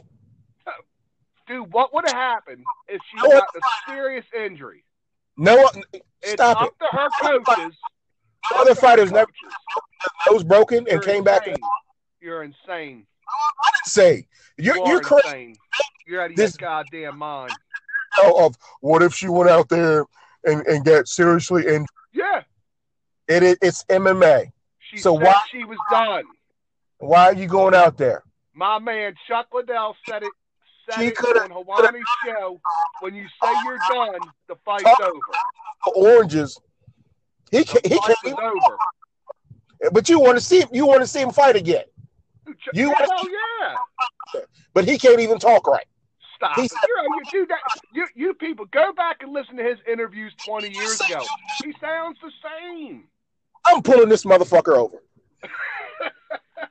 E: Dude, what would have happened if she
C: Oh,
E: got a serious injury?
C: No,
E: It's
C: stop
E: up
C: it.
E: to her coaches.
C: Other fighters never
E: coaches.
C: nose broken and
E: You're
C: came back.
E: insane. You're insane.
C: I didn't say you're
E: You
C: you're
E: are
C: crazy
E: insane. You're out of
C: This-
E: your goddamn mind.
C: of what if she went out there and, and got seriously injured.
E: Yeah.
C: It, it it's M M A.
E: She
C: So
E: said
C: why-
E: she was done.
C: Why are you going out there?
E: My man Chuck Liddell said it. Said
C: She
E: it
C: coulda-
E: on Hawani's show. When you say you're done, the fight's
C: Chuck-
E: over.
C: Oranges. He
E: The
C: can't, he
E: fight
C: can't
E: was
C: even,
E: over.
C: but you want to see him, you want to see him fight again.
E: Ch-
C: You-
E: yeah, well, yeah.
C: But he can't even talk right.
E: Stop
C: He
E: it.
C: said-
E: You know, you do that. You, you people, go back and listen to his interviews twenty years ago. He sounds the same.
C: I'm pulling this motherfucker over.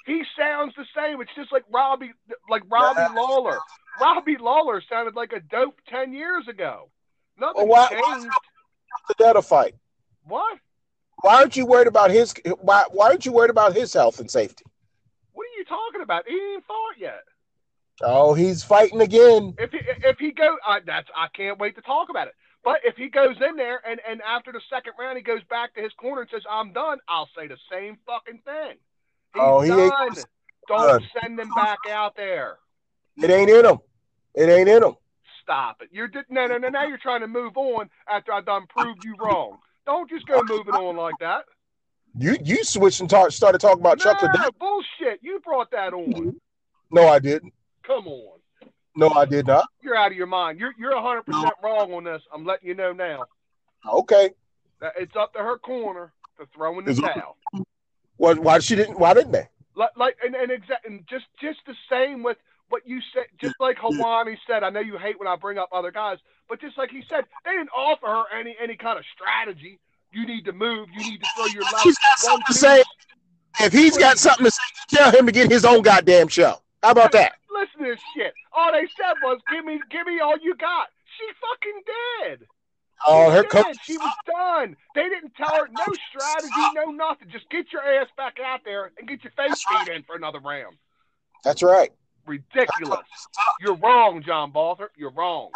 E: He sounds the same. It's just like Robbie, like Robbie Lawler. Robbie Lawler sounded like a dope ten years ago. Nothing
C: well, why,
E: changed.
C: Why the Detta fight?
E: What?
C: Why aren't you worried about his? Why Why aren't you worried about his health and safety?
E: What are you talking about? He ain't fought yet.
C: Oh, he's fighting again.
E: If he if he go, uh, that's I can't wait to talk about it. But if he goes in there and, and after the second round he goes back to his corner and says I'm done, I'll say the same fucking thing. He's
C: oh, he
E: done.
C: ain't
E: Don't
C: done.
E: send him back out there.
C: It ain't in him. It ain't in him.
E: Stop it. You're no no no. Now you're trying to move on after I done proved you wrong. Don't just go moving on like that.
C: You you switched and talk, started talking about
E: no,
C: Chuck Liddell.
E: Bullshit. You brought that on.
C: No, I didn't.
E: Come on.
C: No, I did not.
E: You're out of your mind. You're you're one hundred percent wrong on this. I'm letting you know now.
C: Okay.
E: It's up to her corner to throw in the
C: Is
E: towel.
C: Why, why she didn't? Why didn't they?
E: Like, like and and, exa- and just just the same with what you said. Just like Helwani said. I know you hate when I bring up other guys, but just like he said, they didn't offer her any any kind of strategy. You need to move. You need to throw your left.
C: She's got something to say. If he's got something to say, tell him to get his own goddamn show. How about that?
E: Listen to this shit. All they said was, "Give me, give me all you got." She fucking did.
C: Oh, her
E: dead.
C: coach.
E: She was done. They didn't tell her no strategy, no nothing. Just get your ass back out there and get your face beat in for another round.
C: That's right.
E: Ridiculous. You're wrong, John Balther. You're wrong.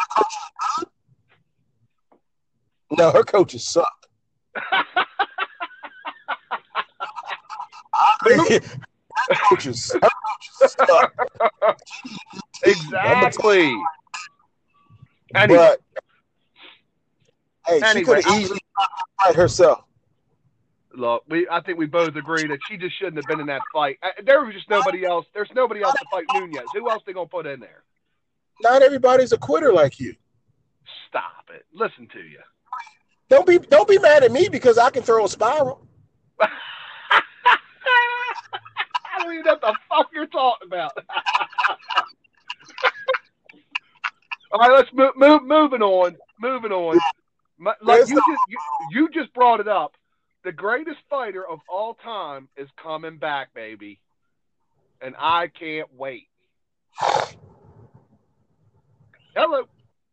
C: No, her coaches suck. her coaches, her coaches suck.
E: Exactly. Anyway.
C: But hey,
E: anyway,
C: she could have easily fight herself.
E: Look, we I think we both agree that she just shouldn't have been in that fight. There was just nobody else. There's nobody else to fight Nunez. Who else they gonna put in there?
C: Not everybody's a quitter like you.
E: Stop it. Listen to you.
C: Don't be don't be mad at me because I can throw a spiral.
E: I don't even know what the fuck you're talking about. All right, let's move, move moving on. Moving on. My, like you just you, you just brought it up. The greatest fighter of all time is coming back, baby. And I can't wait. Hello.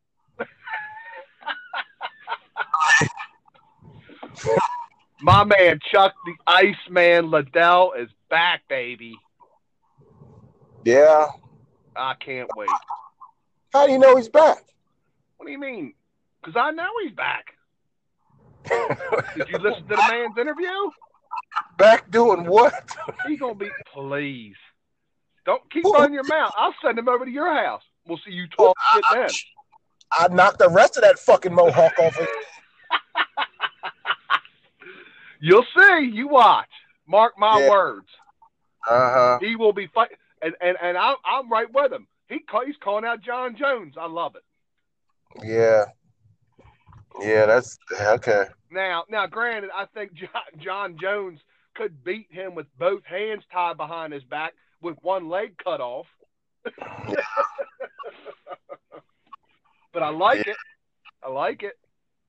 E: My man Chuck the Iceman Liddell is back, baby.
C: Yeah.
E: I can't wait.
C: How do you know he's back?
E: What do you mean? Because I know he's back. Did you listen to the man's interview?
C: Back doing what?
E: He's gonna be. Please, don't keep running your mouth. I'll send him over to your house. We'll see you talk shit then.
C: I knocked the rest of that fucking mohawk off. Of-
E: You'll see. You watch. Mark my
C: yeah.
E: words.
C: Uh huh.
E: He will be fighting, and and and I'm I'm right with him. He he's calling out John Jones. I love it.
C: Yeah. Yeah, that's okay.
E: Now, now, granted, I think John, John Jones could beat him with both hands tied behind his back with one leg cut off. But I like yeah. it. I like it.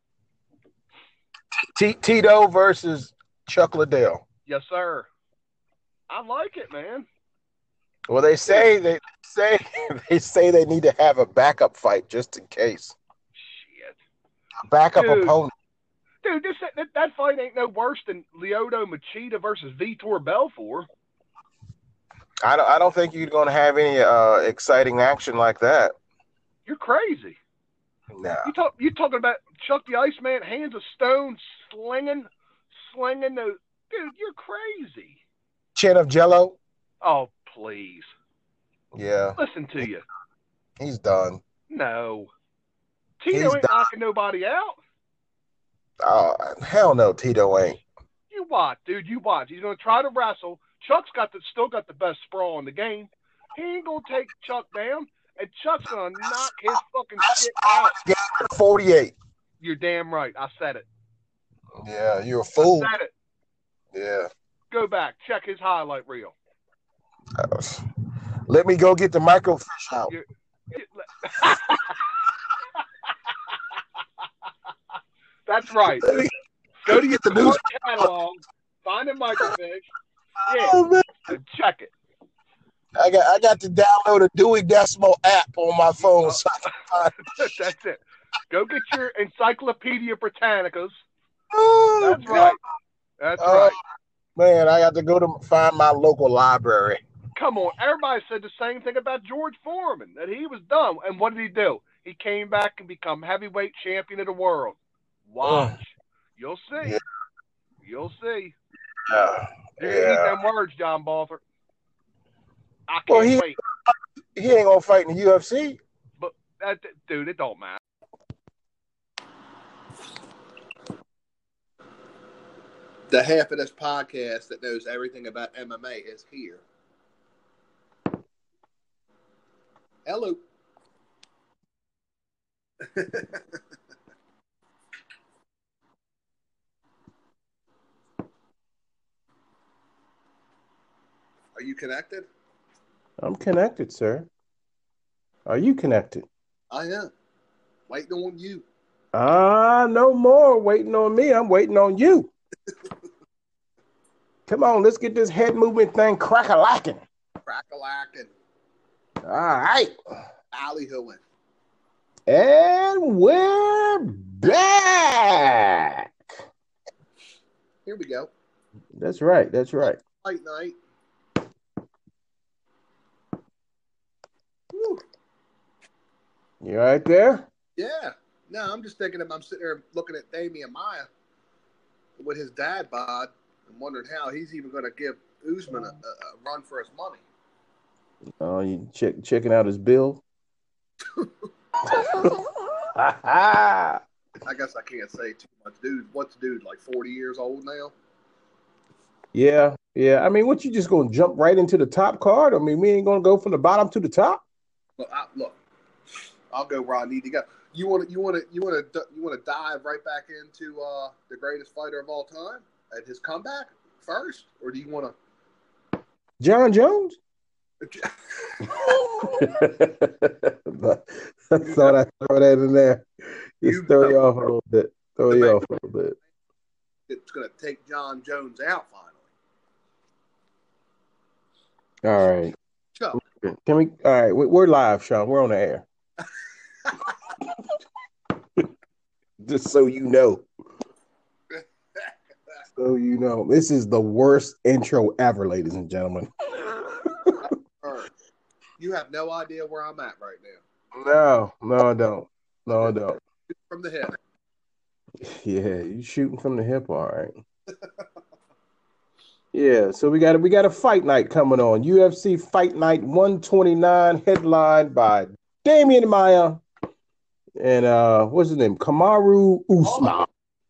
C: T- Tito versus Chuck Liddell.
E: Yes, sir. I like it, man.
C: Well, they say they say they say they need to have a backup fight just in case.
E: Shit.
C: A backup
E: Dude.
C: opponent.
E: Dude, this that, that fight ain't no worse than Lyoto Machida versus Vitor Belfort.
C: I don't. I don't think you're going to have any uh, exciting action like that.
E: You're crazy.
C: No.
E: You talk. You talking about Chuck the Iceman, hands of stone, slinging, slinging the dude. You're crazy.
C: Chin of Jello.
E: Oh please.
C: Yeah.
E: Listen to you.
C: He's done.
E: No. Tito
C: He's
E: ain't
C: done.
E: knocking nobody out.
C: Oh hell no, Tito ain't.
E: You watch, dude. You watch. He's gonna try to wrestle. Chuck's got the still got the best sprawl in the game. He ain't gonna take Chuck down, and Chuck's gonna knock his fucking shit out.
C: forty-eight.
E: You're damn right. I said it.
C: Yeah, you're a fool.
E: I said it.
C: Yeah.
E: Go back. Check his highlight reel.
C: Uh, let me go get the microfiche out.
E: You're, you're, That's right. Go to get the news catalog, find a microfiche, yeah,
C: Oh, man.
E: and check it.
C: I got I got to download a Dewey Decimal app on my phone. So I can find
E: That's it. Go get your Encyclopedia Britannicas.
C: oh,
E: That's
C: God.
E: right. That's
C: Oh,
E: right.
C: man, I got to go to find my local library.
E: Come on. Everybody said the same thing about George Foreman, that he was done. And what did he do? He came back and become heavyweight champion of the world. Watch. You'll see.
C: Yeah.
E: You'll see.
C: Yeah.
E: You're going to eat
C: Yeah.
E: them words, John Balther. I can't
C: Well, he
E: wait.
C: he ain't gonna fight in the U F C.
E: But, that, dude, it don't matter.
A: The half of this podcast that knows everything about M M A is here. Hello. Are you connected?
C: I'm connected, sir. Are you connected?
A: I am. Waiting on you.
C: Ah, no more waiting on me. I'm waiting on you. Come on, let's get this head movement thing crack-a-lacking.
A: Crack-a-lacking.
C: All right.
A: Alley-hooing.
C: And we're back.
A: Here we go.
C: That's right. That's right.
A: Fight night. Whew.
C: You right there?
A: Yeah. No, I'm just thinking of, I'm sitting there looking at Damian Maia with his dad bod and wondering how he's even going to give Usman a, a, a run for his money.
C: Oh, you check checking out his bill?
A: I guess I can't say too much. Dude, what's dude, like forty years old now?
C: Yeah, yeah. I mean, what, you just going to jump right into the top card? I mean, we ain't going to go from the bottom to the top?
A: Look, I, look, I'll go where I need to go. You want to, you want to, you want to, you want to dive right back into uh, the greatest fighter of all time and his comeback first, or do you want to?
C: John Jones? I thought I'd throw that in there. Just
A: You
C: throw you
A: know.
C: off a little bit. Throw you off a little bit.
A: It's going to take John Jones out finally.
C: All right.
A: So,
C: Can we? All right. we- We're live, Sean. We're on the air. Just so you know. So you know. This is the worst intro ever, ladies and gentlemen.
A: you have no idea where I'm at right now.
C: No, no, I don't. No, I don't.
A: From the hip.
C: Yeah, you shooting from the hip, all right. Yeah, so we got a, we got a fight night coming on. U F C Fight Night one twenty-nine, headlined by Damian Maia and uh, what's his name? Kamaru Usman.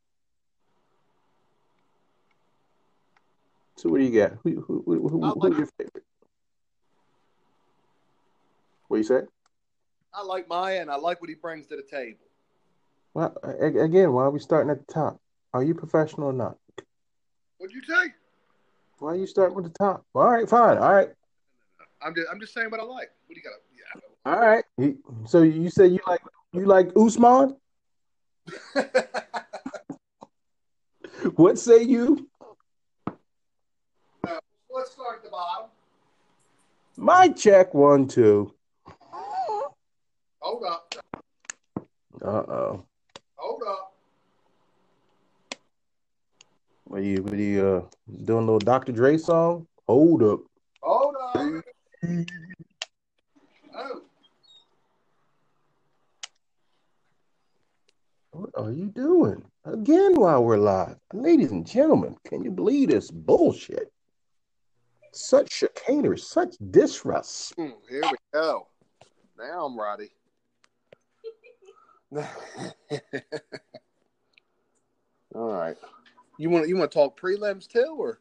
C: So what do you got? Who, who, who, who,
A: I like-
C: who's your favorite? What you say?
A: I like Maya, and I like what he brings to the table.
C: Well, a- again, why are we starting at the top? Are you professional or not?
A: What'd you say?
C: Why are you starting with the top? All right, fine. All right.
A: I'm just, I'm just saying what I like. What do you got? Yeah.
C: All right. You- So you say you like you like Usman? What say you?
A: Uh, let's start at the bottom.
C: Mic check one, two.
A: Hold up.
C: Uh-oh.
A: Hold up.
C: What are you, what are you uh, doing a little Doctor Dre song? Hold up.
A: Hold up. Oh.
C: What are you doing? Again while we're live. Ladies and gentlemen, can you believe this bullshit? Such chicanery, such disrespect.
A: Hmm, here we go. Now I'm ready. All right. You want you want to talk prelims too, or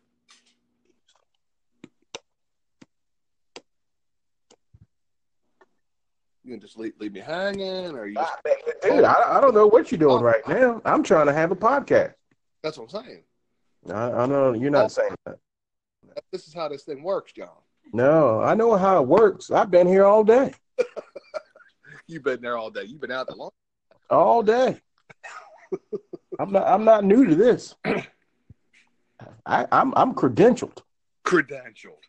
A: you can just leave, leave me hanging, or you just
C: Dude, I, I don't know what you're doing right now. I'm trying to have a podcast.
A: that's what I'm saying.
C: I, I know you're not saying that.
A: This is how this thing works, John.
C: No, I know how it works. I've been here all day.
A: You've been there all day. You've been out that long.
C: All day. I'm not I'm not new to this. I, I'm I'm credentialed.
A: Credentialed.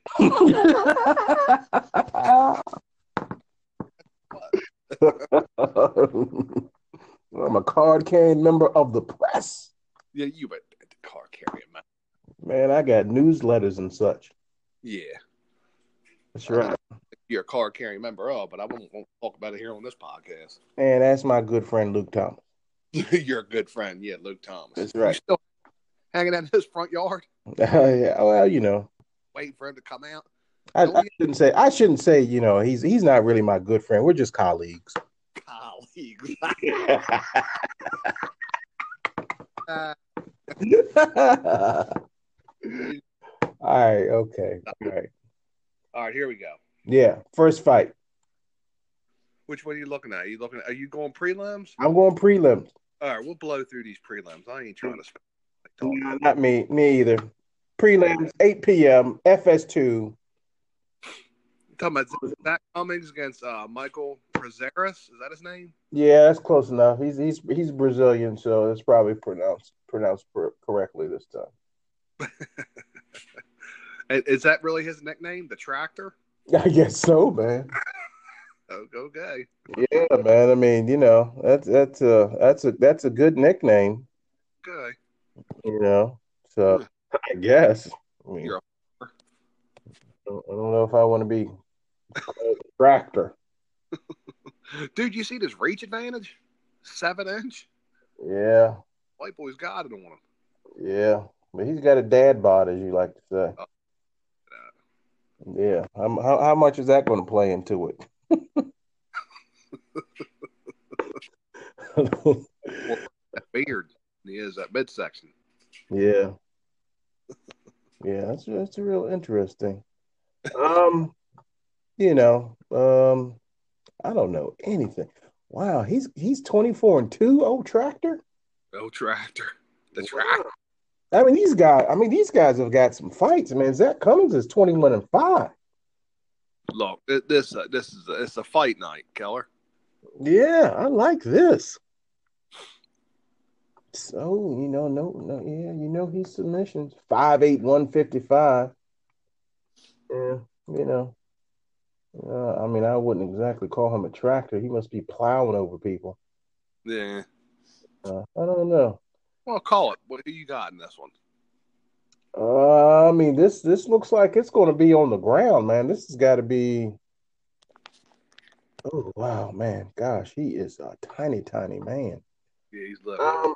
C: I'm a card-carrying member of the press.
A: Yeah, you bet the car carrying man.
C: Man, I got newsletters and such.
A: Yeah.
C: That's right.
A: You're a card carrying member of, but I won't, won't talk about it here on this podcast.
C: And that's my good friend Luke Thomas.
A: You're a good friend, yeah, Luke Thomas.
C: That's right.
A: You still hanging out in his front yard,
C: Uh, yeah, well, you know,
A: waiting for him to come out?
C: I,
A: Don't
C: I
A: you-
C: shouldn't say I shouldn't say you know he's he's not really my good friend. We're just colleagues.
A: Colleagues.
C: All right, okay, all right,
A: All right, here we go.
C: yeah. First fight.
A: Which one are you looking at? Are you looking? Are you going prelims?
C: I'm going prelims.
A: All right, we'll blow through these prelims. I ain't trying to spend
C: No, not me, me either. Prelims, eight p.m. F S two.
A: talking about Zach Cummings against uh, Michael Prazeres. Is that his name?
C: Yeah, that's close enough. He's he's he's Brazilian, so it's probably pronounced pronounced per- correctly this time.
A: Is that really his nickname, the Tractor?
C: I guess so, man.
A: Oh, okay.
C: Yeah, man. I mean, you know, that's that's a that's a that's a good nickname,
A: Okay.
C: you know. So I guess. I mean,
A: You're a-
C: I don't I don't know if I want to be called a tractor.
A: Dude, you see this reach advantage? Seven inch?
C: Yeah,
A: White boy's got it on him.
C: yeah. But he's got a dad bod, as you like to say.
A: Oh.
C: Yeah. How how, how much is that going to play into it?
A: That beard. He is that midsection.
C: Yeah. Yeah, that's that's real interesting. Um, you know, um, I don't know anything. Wow, he's he's twenty-four and two, old tractor.
A: Oh, Tractor. The Tractor.
C: I mean, these guys, I mean, these guys have got some fights. Man, Zach Cummings is twenty-one and five.
A: Look, it- this uh, this is a, it's a fight night, Keller.
C: Yeah, I like this. So, you know, no, no, yeah, you know, he's submissions. five eight, one fifty-five. Yeah, you know. Uh, I mean, I wouldn't exactly call him a tractor. He must be plowing over people.
A: Yeah.
C: Uh, I don't know.
A: Well, call it. What do you got in this one?
C: Uh, I mean, this this looks like it's going to be on the ground, man. This has got to be. Oh wow, man! Gosh, he is a tiny, tiny man.
A: Yeah, he's little.
C: Um.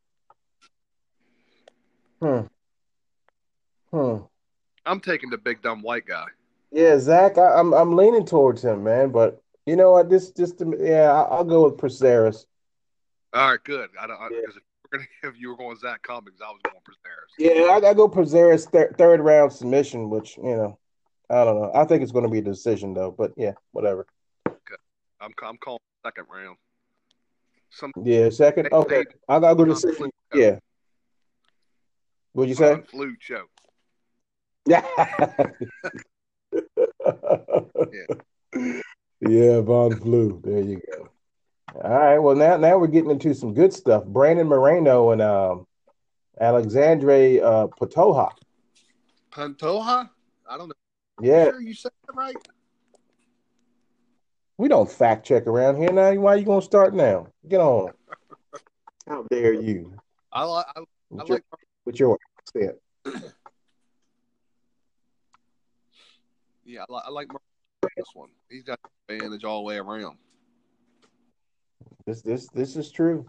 C: Hmm. Hmm.
A: I'm taking the big dumb white guy.
C: Yeah, Zach, I, I'm I'm leaning towards him, man. But you know what? This just yeah, I, I'll go with Prazeres.
A: All right, good. I don't
C: Yeah.
A: because if, you were gonna- if you were going Zach Cummings, I was going Prazeres.
C: Yeah, I, I go Prazeres thir- third round submission, which you know, I don't know. I think it's going to be a decision though. But yeah, whatever.
A: I'm I'm calling second round. Some
C: Yeah, second.
A: Hey,
C: Okay,
A: hey,
C: I'll, I'll go
A: Tom
C: decision.
A: Fluke.
C: Yeah. What'd you say?
A: Von Flu choke.
C: Yeah. Yeah, Von Flu. There you go. All right. Well, now now we're getting into some good stuff. Brandon Moreno and um, Alexandre uh, Patoja.
A: Pantoja? I don't know.
C: Yeah,
A: Sure you said that right?
C: we don't fact check around here now. Why you gonna start now? Get on. How dare you?
A: I like I, I
C: With your,
A: like
C: with your accent.
A: yeah, I like I like this one. He's got advantage all the way around.
C: This this this is true.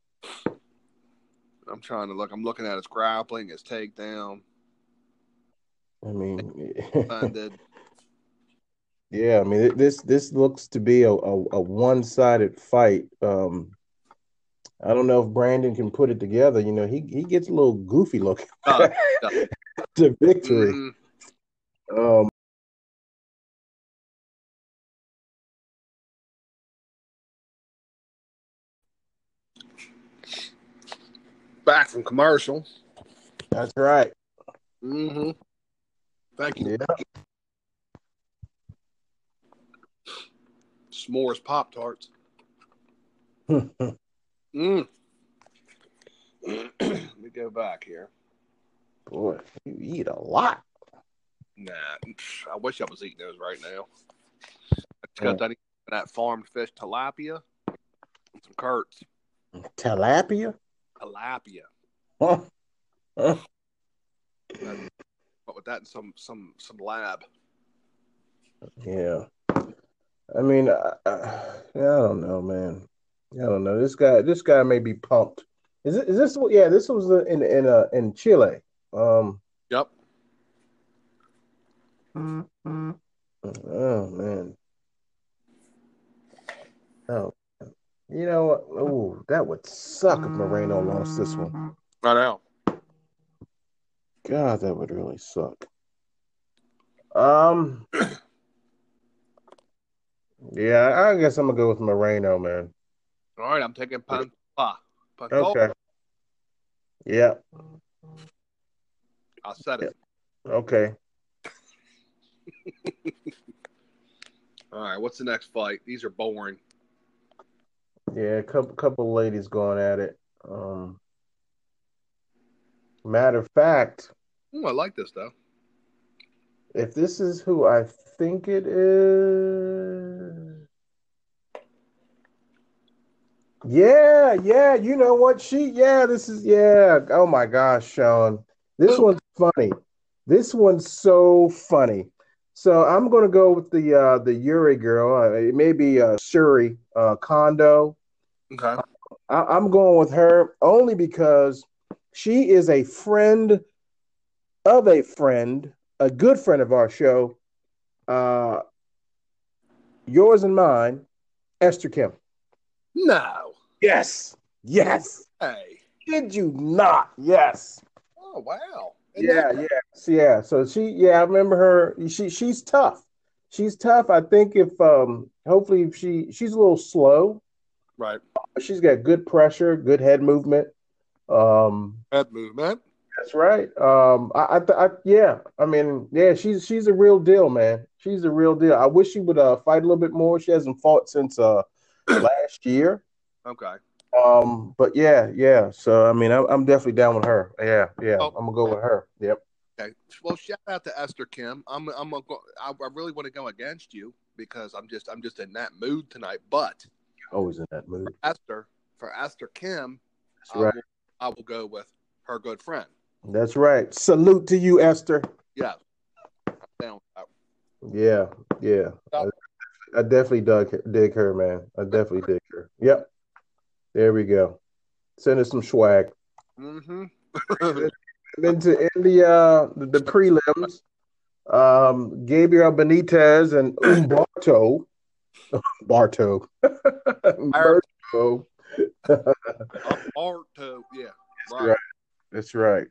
A: I'm trying to look. I'm looking at his grappling, his takedown,
C: I mean,
A: funded.
C: yeah. I mean, it- this this looks to be a a, a one sided fight. Um, I don't know if Brandon can put it together. You know, he he gets a little goofy looking
A: Uh,
C: to victory.
A: mhm.
C: Um,
A: Back from commercial.
C: that's right.
A: Mm-hmm. Thank you.
C: Yeah.
A: S'mores Pop Tarts. Mm. Let me go back here.
C: Boy, you eat a lot.
A: Nah, I wish I was eating those right now. I just got done eating that farmed fish tilapia and some curds.
C: Tilapia?
A: Tilapia.
C: Huh? Huh?
A: But with that and some some some lab.
C: Yeah. I mean, I, I, I don't know, man. I don't know. This guy, this guy may be pumped. Is it? Is this? Yeah, this was in in uh, in Chile. Um.
A: Yep.
C: Oh man. Oh, you know what? Oh, that would suck if Moreno lost this one.
A: I know.
C: God, that would really suck. Um. Yeah, I guess I'm gonna go with Moreno, man.
A: All right, I'm taking Pantoja. Pantoja.
C: Okay. Yeah.
A: I said it.
C: Okay.
A: All right, what's the next fight? These are boring.
C: Yeah, a couple couple ladies going at it. Um. Matter of fact,
A: Ooh, I like this though.
C: if this is who I think it is. Yeah, yeah, you know what? She, yeah, this is, yeah. Oh my gosh, Sean. This
A: Who?
C: one's funny. This one's so funny. So I'm gonna go with the uh the Yuri girl. Uh, it may be uh Shuri uh Kondo.
A: Okay.
C: I, I'm going with her only because she is a friend of a friend, a good friend of our show, uh, yours and mine, Esther Kim.
A: No.
C: Yes, yes.
A: Hey.
C: Did you not? Yes.
A: Oh wow. Isn't
C: Yeah,
A: that-
C: yeah, yeah. So she, yeah, I remember her. She, she's tough. She's tough. I think if, um, hopefully, if she, she's a little slow.
A: Right.
C: She's got good pressure, good head movement. Um,
A: Head movement.
C: That's right. Um, I, I, I, yeah. I mean, yeah. She's she's a real deal, man. She's a real deal. I wish she would uh fight a little bit more. She hasn't fought since uh last year.
A: Okay.
C: Um, but yeah, yeah. So I mean, I'm I'm definitely down with her. Yeah, yeah.
A: Oh.
C: I'm gonna go with her. Yep.
A: Okay. Well, shout out to Esther Kim. I'm I'm gonna go, I, I really want to go against you because I'm just I'm just in that mood tonight. But
C: Always in that mood.
A: Esther for Esther Kim,
C: That's
A: I
C: right.
A: will, I will go with her good friend.
C: That's right. Salute to you, Esther.
A: Yeah. Down.
C: Yeah, yeah. I, I definitely dig, dig her, man. I definitely dig her. Yep. There we go. Send us some swag.
A: Mm-hmm.
C: Then to end the uh the, the prelims, um, Gabriel Benitez and Umberto, Barto, Umberto.
A: Barto, yeah,
C: Right.
A: right.
C: That's right.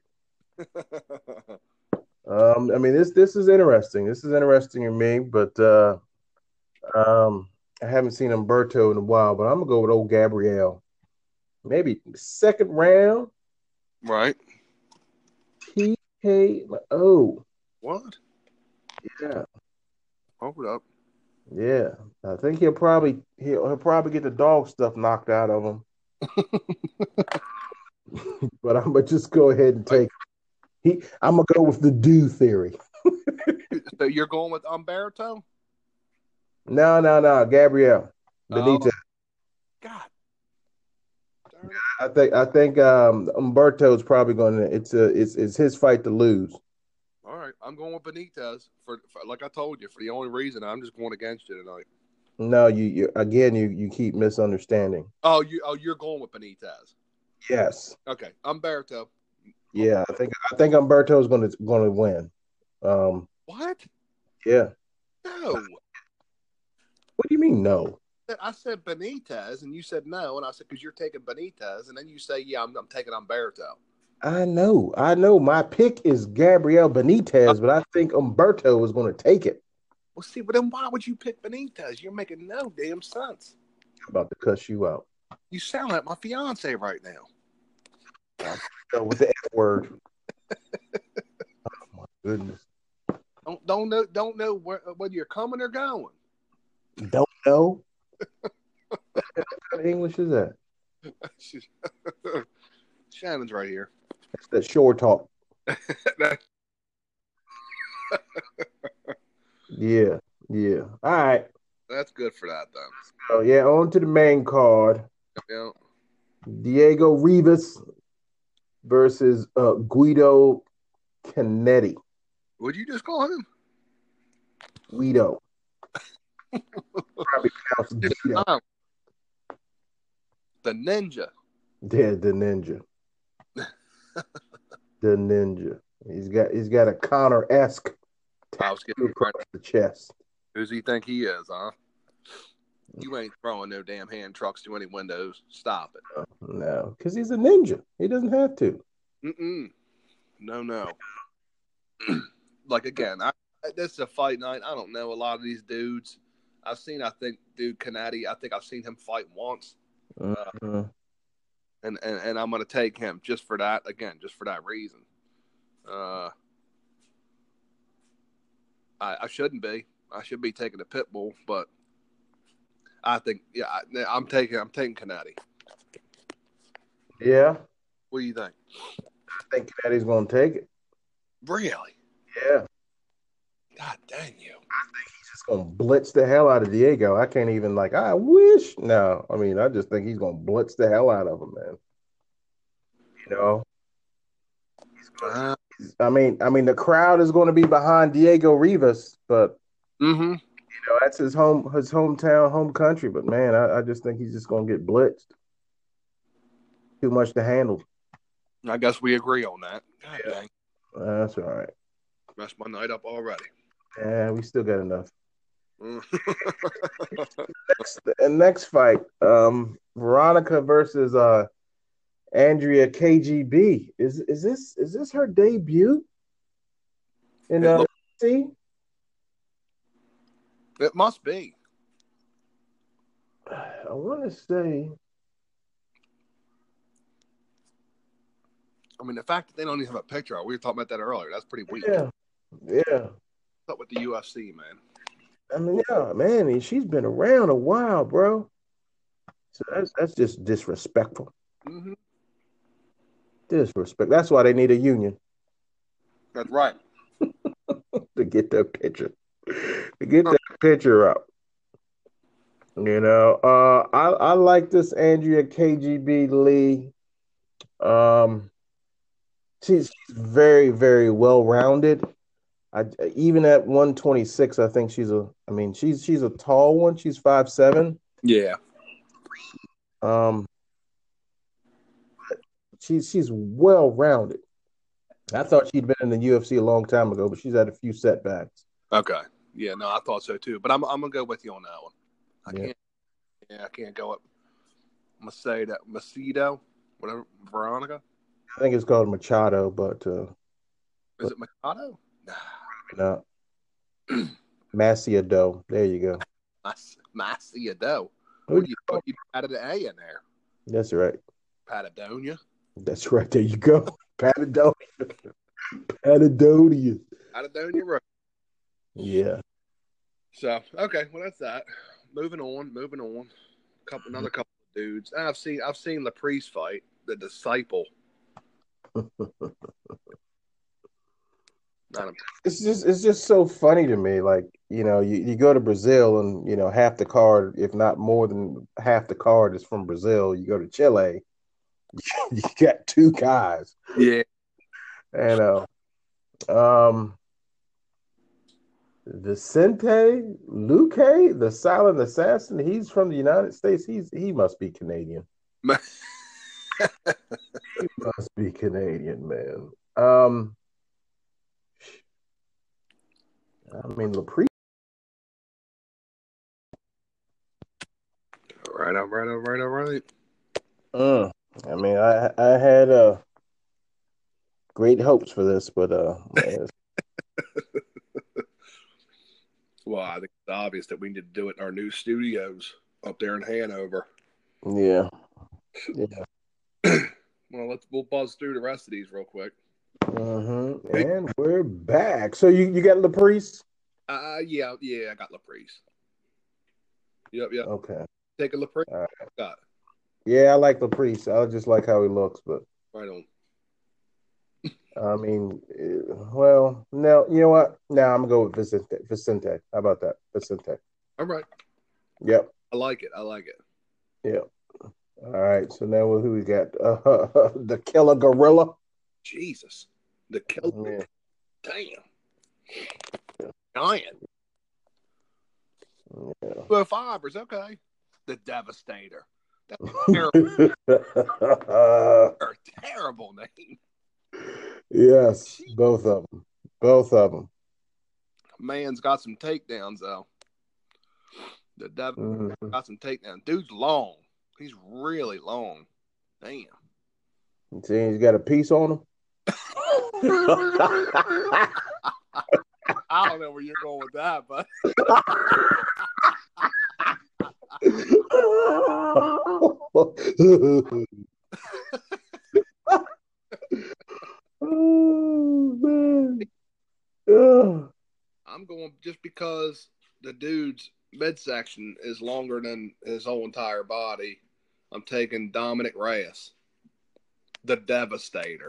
C: Um, I mean this this is interesting. This is interesting to me, but uh, um, I haven't seen Umberto in a while. But I'm gonna go with old Gabriel. Maybe second round.
A: Right.
C: T K O.
A: What?
C: Yeah.
A: Hold up.
C: Yeah, I think he'll probably he'll, he'll probably get the dog stuff knocked out of him. But I'm gonna just go ahead and take he. I'm gonna go with the do theory.
A: So you're going with Umberto?
C: No, no, no, Gabrielle Benitez.
A: Oh, God. Darn it.
C: I think I think um, Umberto's probably going to. It's a it's it's his fight to lose.
A: All right, I'm going with Benitez for, for like I told you for the only reason I'm just going against you tonight.
C: No, you you again you you keep misunderstanding.
A: Oh, you oh you're going with Benitez.
C: Yes.
A: Okay, Umberto.
C: Yeah, I think I think Umberto's going to going to win. Um.
A: What?
C: Yeah.
A: No.
C: What do you mean no?
A: I said Benitez, and you said no, and I said because you're taking Benitez, and then you say yeah, I'm, I'm taking Umberto.
C: I know, I know. My pick is Gabriel Benitez, but I think Umberto is going to take it.
A: Well, see, but then why would you pick Benitez? You're making no damn sense.
C: I'm about to cuss you out.
A: You sound like my fiance right now.
C: With the F word. Oh my goodness.
A: Don't don't know don't know where, whether you're coming or going.
C: Don't know. What kind of English is that?
A: Shannon's right here.
C: That's that shore talk. Yeah, yeah. All right.
A: That's good for that, though.
C: So yeah, on to the main card.
A: Yeah.
C: Diego Rivas versus uh, Guido Canetti.
A: What'd you just call him?
C: Guido. Probably pronounced Guido.
A: Um, the Ninja.
C: Yeah, the ninja. The ninja. He's got he's got a Connor-esque
A: I was getting
C: across the chest.
A: Who's he think he is, huh? You ain't throwing no damn hand trucks to any windows. Stop it.
C: No, because he's a ninja. He doesn't have to.
A: Mm-mm. No, no. Like, again, I, this is a fight night. I don't know a lot of these dudes. I've seen, I think, dude Canati, I think I've seen him fight once.
C: Mm-hmm.
A: Uh, and, and, and I'm going to take him just for that, again, just for that reason. Uh, I, I shouldn't be. I should be taking the pit bull, but I think, yeah, I, I'm taking I'm taking Canati.
C: Yeah,
A: What do you think?
C: I think Canetti's going to take it.
A: Really?
C: Yeah.
A: God dang you.
C: He's just going to blitz the hell out of Diego. I can't even, like, I wish. No, I mean, I just think he's going to blitz the hell out of him, man. You know? He's gonna,
A: Uh,
C: I mean, I mean, the crowd is going to be behind Diego Rivas, but
A: mm-hmm.
C: you know, that's his home, his hometown, home country. But man, I, I just think he's just gonna get blitzed. Too much to handle.
A: I guess we agree on that. God
C: Yeah.
A: dang.
C: That's all right.
A: Messed my night up already.
C: Yeah, we still got enough.
A: Mm.
C: Next, the next fight, um, Veronica versus uh, Andrea K G B. Is is this is this her debut in
A: It
C: uh,
A: look-
C: see?
A: It must be.
C: I want to say.
A: I mean, the fact that they don't even have a picture, we were talking about that earlier. That's pretty weak.
C: Yeah, yeah.
A: What's up with the U F C, man?
C: I mean, yeah, man, she's been around a while, bro. So that's that's just disrespectful.
A: Mm-hmm.
C: Disrespect. That's why they need a union
A: That's right.
C: to get that picture, to get that picture up. You know, uh, I I like this Andrea K G B Lee. Um, she's, she's very very well rounded. I even at one twenty-six, I think she's a. I mean, she's she's a tall one. She's five seven.
A: Yeah.
C: Um, she's she's well rounded. I thought she'd been in the U F C a long time ago, but she's had a few setbacks.
A: Okay. Yeah, no, I thought so too. But I'm I'm gonna go with you on that one. I
C: Yeah.
A: can't. Yeah, I can't go up. I'm gonna say that Macedo, whatever, Veronica.
C: I think it's called Machado, but uh,
A: Is it Machado? Nah.
C: not Macedo. There you go.
A: Mas- Macedo.
C: Who
A: What do you put? You added an A in there.
C: That's right.
A: Patagonia.
C: That's right. There you go. Patadonia. Patadonia.
A: Patagonia Road.
C: Yeah.
A: So okay, well that's that. Moving on, moving on. Couple another couple of dudes. And I've seen I've seen LaPriest fight, the disciple. Not a,
C: It's just it's just so funny to me. Like, you know, you, you go to Brazil and, you know, half the card, if not more than half the card is from Brazil. You go to Chile, you got two guys.
A: yeah.
C: And uh, um Vicente Luque, the silent assassin, he's from the United States. He's he must be Canadian. He must be Canadian, man. Um I mean, LaPriest.
A: All right, all right, all right, all right.
C: Uh, I mean, I I had uh great hopes for this, but uh, man,
A: Well, I think it's obvious that we need to do it in our new studios up there in Hanover.
C: yeah, yeah.
A: Well, let's we'll buzz through the rest of these real quick.
C: Uh-huh. And we're back. So you you got LaPriest?
A: Uh, yeah, yeah, I got LaPriest. Yep, yep.
C: Okay.
A: Take a LaPriest.
C: All right.
A: Got it.
C: Yeah, I like LaPriest. I just like how he looks, but
A: Right on.
C: I mean, uh, well, no, you know what? Now I'm gonna go with Vicente. Vicente. How about that? Vicente.
A: All right.
C: Yep.
A: I like it. I like it.
C: Yep. All right. So now who we got? Uh, the killer gorilla.
A: Jesus. The killer.
C: Yeah.
A: Damn. Giant.
C: Yeah.
A: Well, fibers. Okay. The Devastator. That's a terrible, a terrible name.
C: Yes, both of them. Both of them.
A: Man's got some takedowns, though. The Devastator
C: Mhm.
A: got some takedowns. Dude's long. He's really long. Damn.
C: See, he's got a piece on him.
A: I don't know where you're going with that, but
C: Oh man. Ugh.
A: I'm going just because the dude's midsection is longer than his whole entire body. I'm taking Dominic Reyes, the Devastator.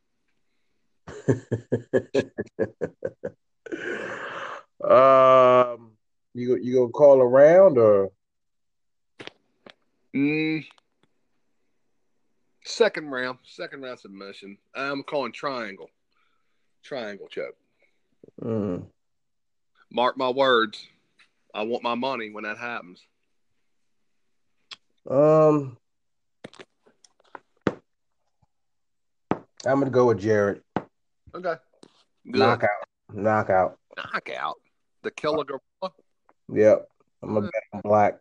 C: um, you you gonna call around or
A: Mm, second round, second round submission. I'm calling triangle, triangle choke.
C: Mm.
A: Mark my words. I want my money when that happens.
C: um? I'm gonna go with Jared.
A: Okay. Good.
C: Knockout, knockout.
A: Knockout. The killer gorilla.
C: Yep, I'm a bet on black.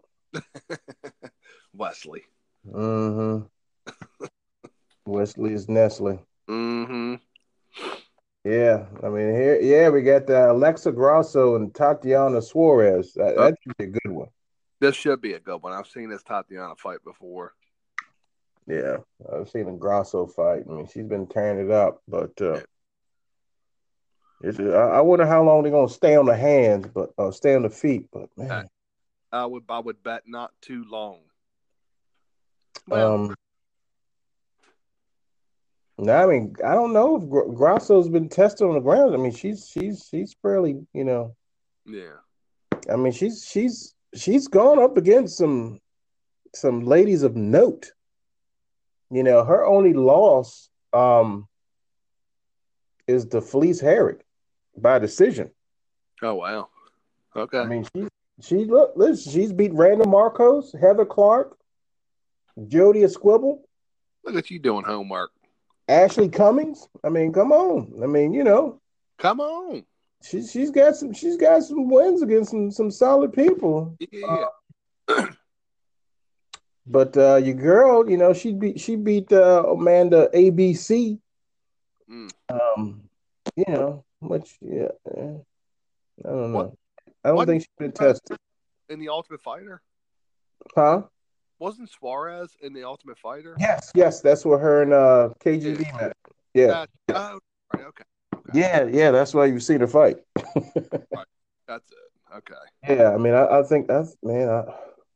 A: Wesley.
C: Mm-hmm. Wesley is Nestle.
A: Mm-hmm.
C: Yeah, I mean here, yeah, we got the Alexa Grasso and Tatiana Suarez. That, that should be a good one.
A: This should be a good one. I've seen this Tatiana fight before.
C: Yeah, I've seen a Grasso fight. I mean, she's been tearing it up, but uh,
A: Yeah.
C: it's, I, I wonder how long they're gonna stay on the hands, but uh, stay on the feet. But man,
A: I would I would bet not too long. Well,
C: um, no, I mean, I don't know if Gr- Grasso's been tested on the ground. I mean, she's she's she's fairly, you know,
A: yeah.
C: I mean, she's she's she's gone up against some some ladies of note. You know, her only loss um is the Felice Herrick by decision.
A: Oh wow. Okay.
C: I mean, she she look listen, she's beat Randa Marcos, Heather Clark, Jodie Esquibble,
A: Look at you doing homework.
C: Ashley Cummings. I mean, come on. I mean, you know,
A: Come on.
C: she she's got some she's got some wins against some some solid people.
A: Yeah.
C: But uh, your girl, you know, she beat she beat uh, Amanda A B C.
A: Mm.
C: Um, you know, which yeah, eh, I don't
A: What?
C: know. I don't
A: What?
C: think she's been tested,
A: In the Ultimate Fighter?
C: huh?
A: Wasn't Suarez in the Ultimate Fighter?
C: Yes, yes, that's where her and uh, K G B
A: Yeah.
C: met. Yeah,
A: That, oh, right. Okay. Okay.
C: yeah, yeah. That's why you've seen her fight.
A: That's it. Okay.
C: Yeah, I mean, I, I think that's man. I,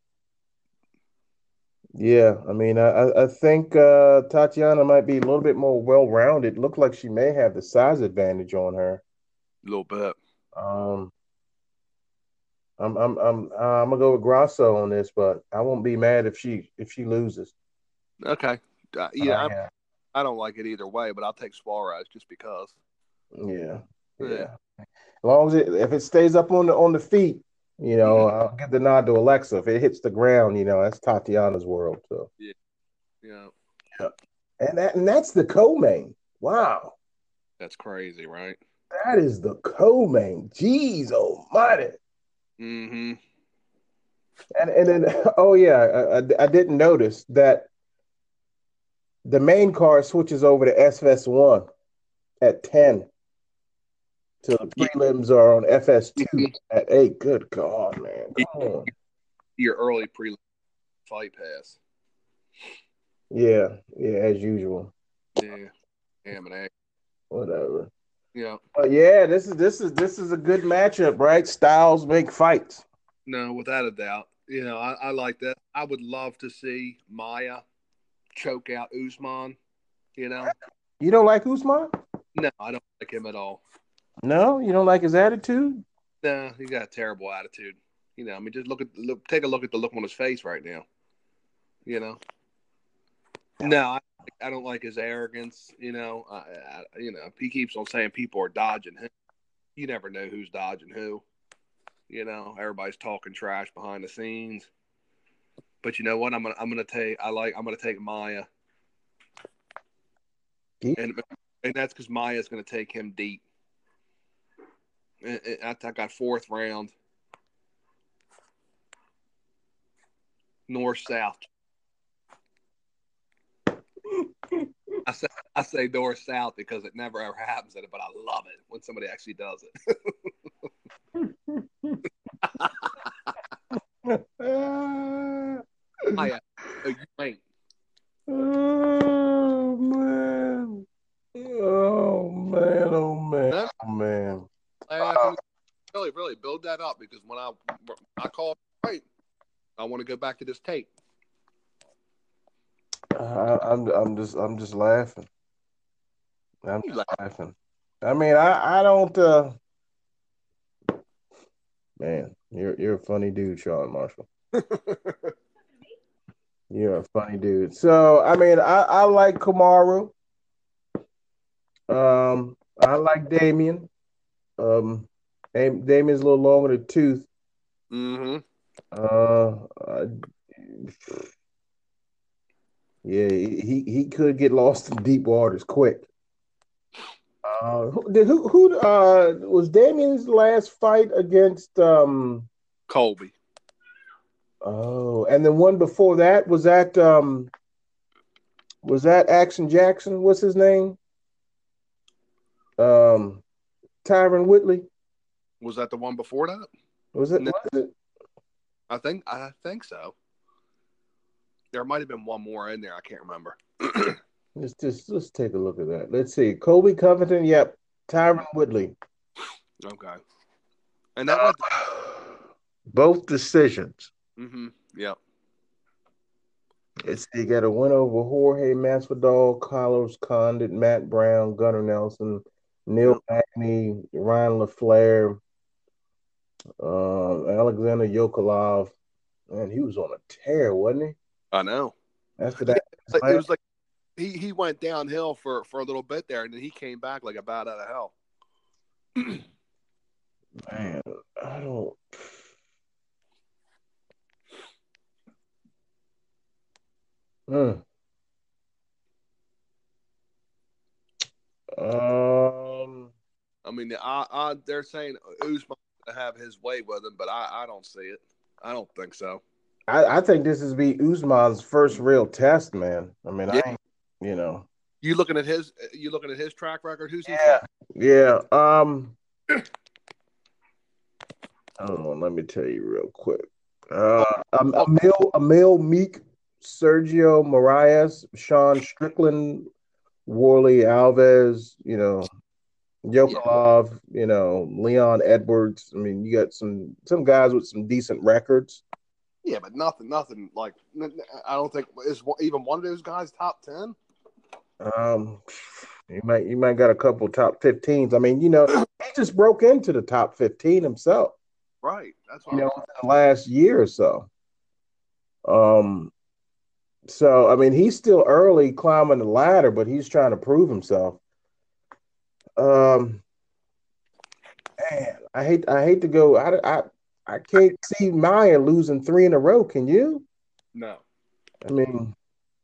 C: yeah, I mean, I I I think uh, Tatiana might be a little bit more well-rounded. Looked like she may have the size advantage on her.
A: A little bit.
C: Um, I'm I'm I'm uh, I'm gonna go with Grasso on this, but I won't be mad if she if she loses.
A: Okay. Uh,
C: Uh,
A: yeah, I'm,
C: yeah,
A: I don't like it either way, but I'll take Suarez just because.
C: yeah,
A: Yeah.
C: yeah. As long as it if it stays up on the on the feet, you know,
A: Mhm.
C: I'll give the nod to Alexa. If it hits the ground, you know, that's Tatiana's world. So
A: Yeah.
C: and that and that's the co-main. Wow,
A: That's crazy, right?
C: that is the co-main. Jeez Almighty.
A: Mm-hmm.
C: And and then oh yeah, I, I, I didn't notice that the main card switches over to S S one at ten. So the
A: Yeah.
C: prelims are on F S two at eight. Good God, man. Come on.
A: Your early pre fight pass.
C: Yeah, yeah, as usual.
A: Yeah. Ham and egg.
C: Whatever.
A: Yeah.
C: But yeah, this is this is this is a good matchup, right? Styles make fights.
A: No, without a doubt. You know, I, I like that. I would love to see Maya choke out Usman. You know,
C: You don't like Usman?
A: No, I don't like him at all.
C: No, you don't like his attitude?
A: No, he got a terrible attitude. You know, I mean, just look at look, take a look at the look on his face right now. You know. No, I, I don't like his arrogance. You know, I, I, you know, he keeps on saying people are dodging him. You never know who's dodging who. You know, everybody's talking trash behind the scenes. But you know what? I'm gonna I'm gonna take I like I'm gonna take Maya.
C: Deep?
A: And and that's because Maya's gonna take him deep. And, and I, I got fourth round. North south. I say I say north south because it never ever happens at it, but I love it when somebody actually does it. Maya, oh, you ain't.
C: Oh man! Oh man! Oh man! Oh man!
A: Uh, really, really build that up because when I I call right, I want to go back to this tape.
C: I, I'm I'm just I'm just laughing. I'm just laughing. I mean, I I don't. Uh... Man, you're you're a funny dude, Sean Marshall. You're a funny dude. So I mean, I I like Kamaru. Um, I like Damien. Um, Dam- Damien's a little longer than tooth.
A: Mm-hmm.
C: Uh, uh, yeah, he he could get lost in deep waters quick. Uh, who did who who uh was Damien's last fight against um
A: Colby?
C: Oh, and the one before that was that um was that Action Jackson? What's his name? Um, Tyron Whitley.
A: Was that the one before that?
C: Was it?
A: No.
C: Was it?
A: I think I think so. There might have been one more in there. I can't remember.
C: Let's just let's take a look at that. Let's see. Colby Covington. Yep. Tyron Whitley.
A: Okay. And that went
C: both decisions.
A: Mm-hmm. Yep.
C: It's you got a win over Jorge Masvidal, Carlos Condit, Matt Brown, Gunnar Nelson, Neil yep. Magny, Ryan LaFleur, uh, Alexander Yokolov. Man, he was on a tear, wasn't he?
A: I know.
C: After that,
A: it was like, it was like he, he went downhill for, for a little bit there, and then he came back like a bat out of hell.
C: Man, I don't. Mm. Um,
A: I mean, I, I they're saying Usman to have his way with him, but I, I don't see it. I don't think so.
C: I, I think this is be Usman's first real test, man. I mean,
A: yeah.
C: I ain't, you know.
A: You looking at his? You looking at his track record? Who's he?
C: Yeah, yeah. Um, hold on, let me tell you real quick. Uh, um, Emil, Emil Meek, Sergio Moraes, Sean Strickland, Worley Alves, you know, Yokolov, yeah. you know, Leon Edwards. I mean, you got some some guys with some decent records.
A: Yeah, but nothing, nothing like I don't think is even one of those guys top ten.
C: Um, you might you might got a couple top fifteens. I mean, you know, he just broke into the top fifteen himself.
A: Right. That's what
C: you know, in the last year or so. Um, so I mean, he's still early climbing the ladder, but he's trying to prove himself. Um, man, I hate I hate to go. I I I can't see Maya losing three in a row. Can you?
A: No.
C: I mean,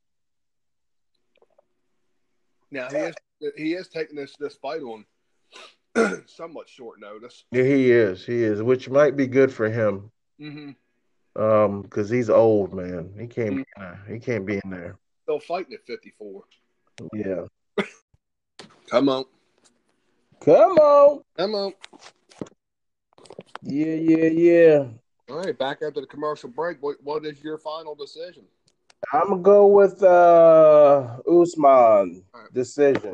A: now he is he is taking this this fight on somewhat short notice.
C: Yeah, he is. He is, which might be good for him.
A: Mm-hmm.
C: Um, because he's old, man. He can't. Mm-hmm. be in there. He can't be in there.
A: Still fighting at fifty-four.
C: Yeah.
A: Come on.
C: Come on.
A: Come on.
C: Yeah, yeah, yeah.
A: All right, back after the commercial break. What what is your final decision?
C: I'm gonna go with uh Usman right. decision.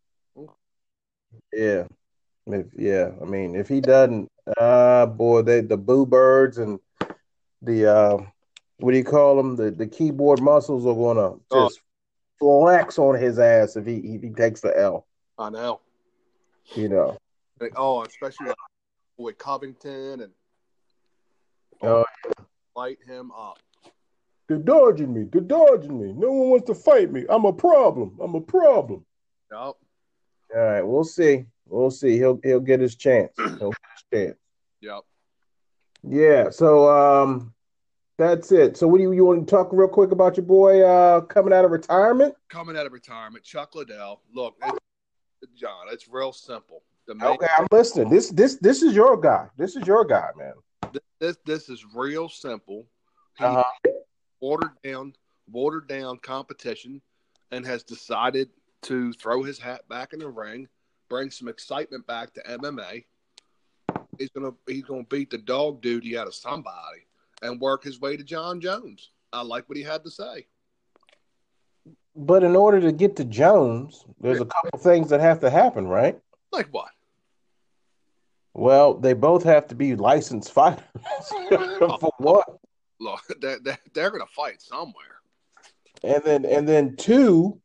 C: Yeah. If, yeah, I mean, if he doesn't, uh, boy, they the boo birds and the uh, what do you call them? The the keyboard muscles are gonna just oh. flex on his ass if he if he takes the L.
A: I know.
C: You know.
A: Like, oh, especially like with Covington and
C: Oh,
A: light him up.
C: they're dodging me. They're dodging me. No one wants to fight me. I'm a problem. I'm a problem.
A: Yep.
C: All right, we'll see. We'll see. He'll he'll get his chance. He'll get his chance.
A: Yep.
C: Yeah. So um, that's it. So what do you you want to talk real quick about your boy uh coming out of retirement?
A: Coming out of retirement, Chuck Liddell. Look, it's, John, it's real simple. The main,
C: Okay, I'm listening. This this this is your guy. This is your guy, man.
A: this this is real simple. He
C: Uh-huh.
A: watered down, watered down competition, and has decided to throw his hat back in the ring, bring some excitement back to M M A. He's gonna he's gonna beat the dog duty out of somebody and work his way to John Jones. I like what he had to say.
C: But in order to get to Jones, there's a couple things that have to happen, right?
A: Like what?
C: Well, they both have to be licensed fighters. For what?
A: Look, they're, they're, they're gonna fight somewhere.
C: And then and then two,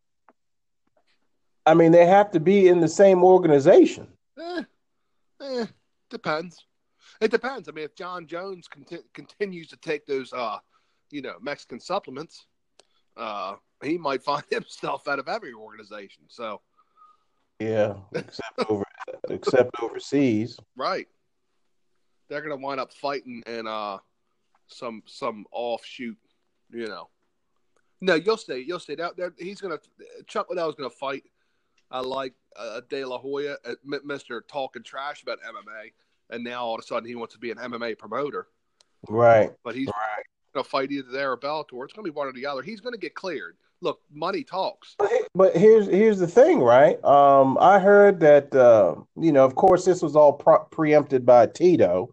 C: I mean, they have to be in the same organization.
A: Eh, eh, depends. It depends. I mean, if John Jones conti- continues to take those, uh, you know, Mexican supplements, uh, he might find himself out of every organization. So,
C: Yeah, except over except overseas.
A: right, they're gonna wind up fighting in uh some some offshoot, you know. No, you'll see. You'll see. That there, he's gonna Chuck Liddell's gonna fight. I like uh, De La Hoya, uh, Mister talking trash about M M A, and now all of a sudden he wants to be an M M A promoter.
C: Right.
A: But he's
C: Right.
A: going to fight either there or Bellator. It's going to be one or the other. He's going to get cleared. Look, money talks.
C: But, but here's here's the thing, right? Um, I heard that uh, you know, of course, this was all pro- preempted by Tito.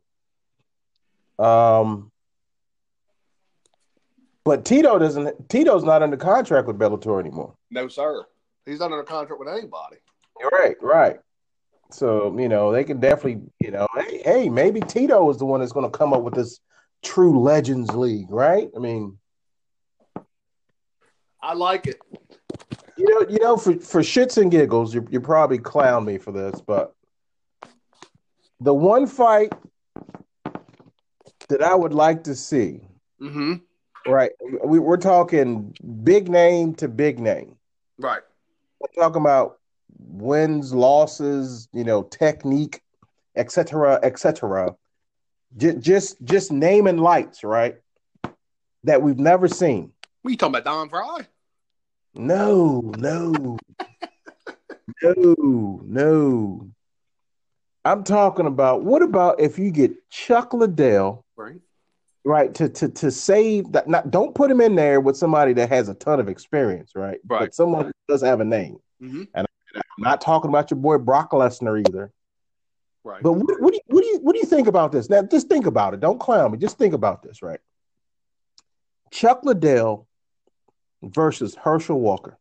C: Um, but Tito doesn't. Tito's not under contract with Bellator anymore.
A: No, sir. He's not under contract with anybody.
C: Right, right. So you know, they can definitely, you know, hey, hey maybe Tito is the one that's going to come up with this True Legends League, right? I mean,
A: I like it.
C: you know, you know, for, for shits and giggles, you you probably clown me for this, but the one fight that I would like to see,
A: Mm-hmm.
C: right? We, we're talking big name to big name.
A: Right.
C: We're talking about wins, losses, you know, technique, et cetera, et cetera. J- just, just naming lights, right? That we've never seen.
A: What are you talking about, Don Fry?
C: No, no, no, no. I'm talking about what about if you get Chuck Liddell,
A: Right.
C: right, to to to save that? Not don't put him in there with somebody that has a ton of experience, right?
A: Right.
C: But someone that does have a name.
A: Mm-hmm.
C: And I'm not talking about your boy Brock Lesnar either.
A: Right.
C: But what, what do you what do you what do you think about this? Now, just think about it. Don't clown me. Just think about this, right? Chuck Liddell versus Herschel Walker.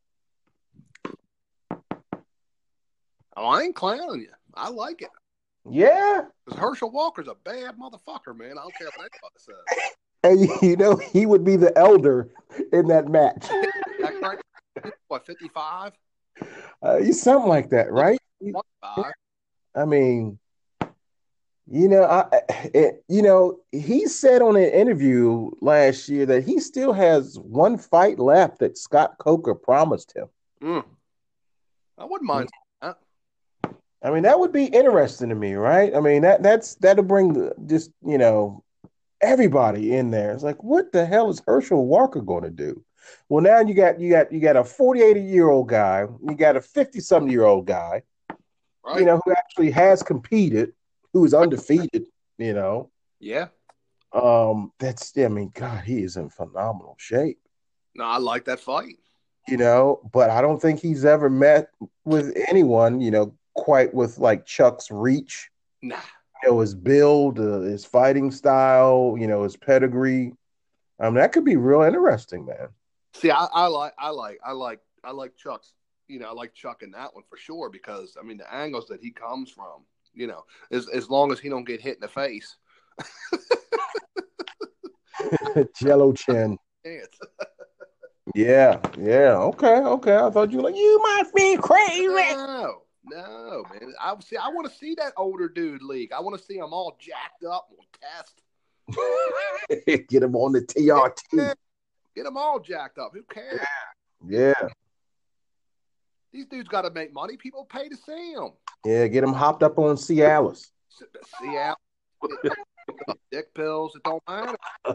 A: Oh, I ain't clowning you. I like it.
C: Yeah.
A: Because Herschel Walker's a bad motherfucker, man. I don't care what anybody says.
C: And you know, he would be the elder in that match.
A: That right? What, fifty-five?
C: Uh, he's something like that, right?
A: twenty-five.
C: I mean, you know, I, it, you know, he said on an interview last year that he still has one fight left that Scott Coker promised him.
A: Mm. I wouldn't mind that.
C: I mean, that would be interesting to me, right? I mean, that that's that'll bring just, you know, everybody in there. It's like, what the hell is Herschel Walker going to do? Well, now you got you got you got a forty-eight year old guy, you got a fifty-something year old guy,
A: Right.
C: you know, who actually has competed, who is undefeated, you know.
A: Yeah.
C: Um, that's I mean, God, he is in phenomenal shape,
A: No, I like that fight.
C: you know, but I don't think he's ever met with anyone, you know, quite with like Chuck's reach,
A: Nah.
C: you know, his build, uh, his fighting style, you know, his pedigree. I mean, that could be real interesting, man.
A: See, I, I like, I like, I like, I like Chuck's. You know, I like Chuck in that one for sure because I mean the angles that he comes from. You know, as as long as he don't get hit in the face.
C: Jello chin.
A: Chance.
C: Yeah, yeah. Okay, okay. I thought you were like, you must be crazy.
A: No, no, man. I see. I want to see that older dude league. I want to see them all jacked up on test.
C: Get him on the T R T.
A: Yeah, get them all jacked up. Who cares?
C: Yeah,
A: These dudes got to make money. People pay to see them.
C: yeah. Get him hopped up on Cialis.
A: See out. Dick pills. It don't matter.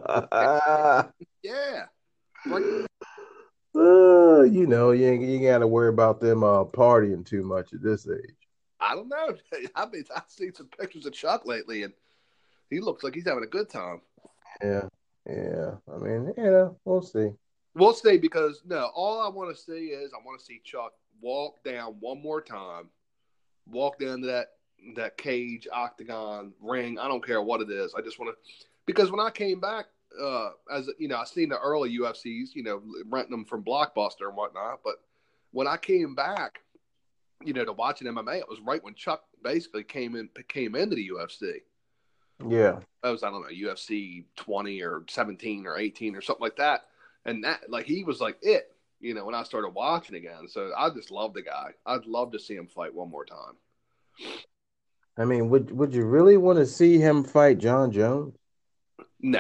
A: Yeah. Bring-
C: Uh, you know, you ain't, you ain't got to worry about them uh, partying too much at this age.
A: I don't know. I mean, I've seen some pictures of Chuck lately, and he looks like he's having a good time.
C: Yeah, yeah. I mean, you know, we'll see.
A: We'll see because no, all I want to see is I want to see Chuck walk down one more time, walk down to that that cage, octagon, ring. I don't care what it is. I just want to because when I came back, uh, as you know, I seen the early U F Cs, you know, renting them from Blockbuster and whatnot. But when I came back, you know, to watching M M A, it was right when Chuck basically came in came into the U F C.
C: Yeah.
A: That was I don't know U F C twenty or seventeen or eighteen or something like that. And that, like, he was like it, you know, when I started watching again. So I just love the guy. I'd love to see him fight one more time.
C: I mean, would would you really want to see him fight John Jones?
A: No.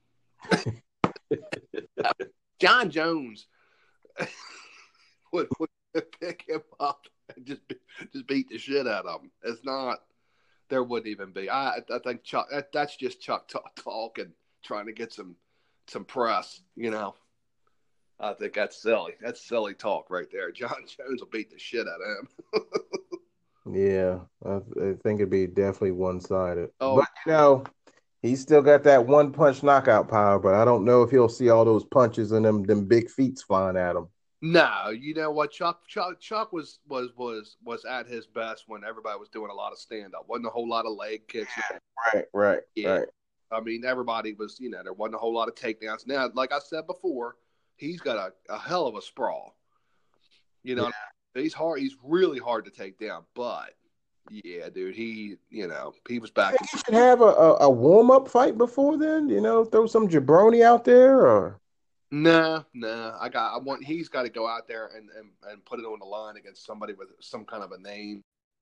A: John Jones would, would pick him up and just be, just beat the shit out of him. It's not. There wouldn't even be. I I think Chuck. That, that's just Chuck t- talking, trying to get some some press. You know. I think that's silly. That's silly talk right there. John Jones will beat the shit out of him.
C: Yeah, I, I think it'd be definitely one-sided.
A: Oh.
C: But, you know, he's still got that one-punch knockout power, but I don't know if he'll see all those punches and them them big feet flying at him.
A: No, you know what? Chuck Chuck Chuck was was was was at his best when everybody was doing a lot of stand-up. Wasn't a whole lot of leg kicks.
C: Right, right,
A: Yeah.
C: right.
A: I mean, everybody was, you know, there wasn't a whole lot of takedowns. Now, like I said before, he's got a, a hell of a sprawl. You know, yeah. he's hard. He's really hard to take down. But yeah, dude, he, you know, he was back.
C: He should have a, a, a warm up fight before then. You know, throw some jabroni out there, or
A: no, no. I got. I want. He's got to go out there and, and and put it on the line against somebody with some kind of a name.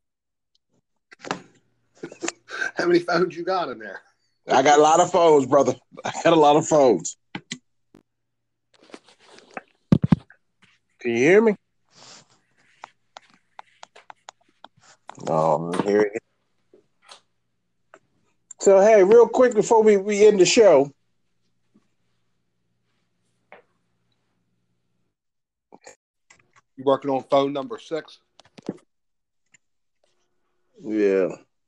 A: How many phones you got in there?
C: I got a lot of phones, brother. I got a lot of phones. Can you hear me? No, I'm hearing it. So, hey, real quick before we, we end the show.
A: You working on phone number six?
C: Yeah.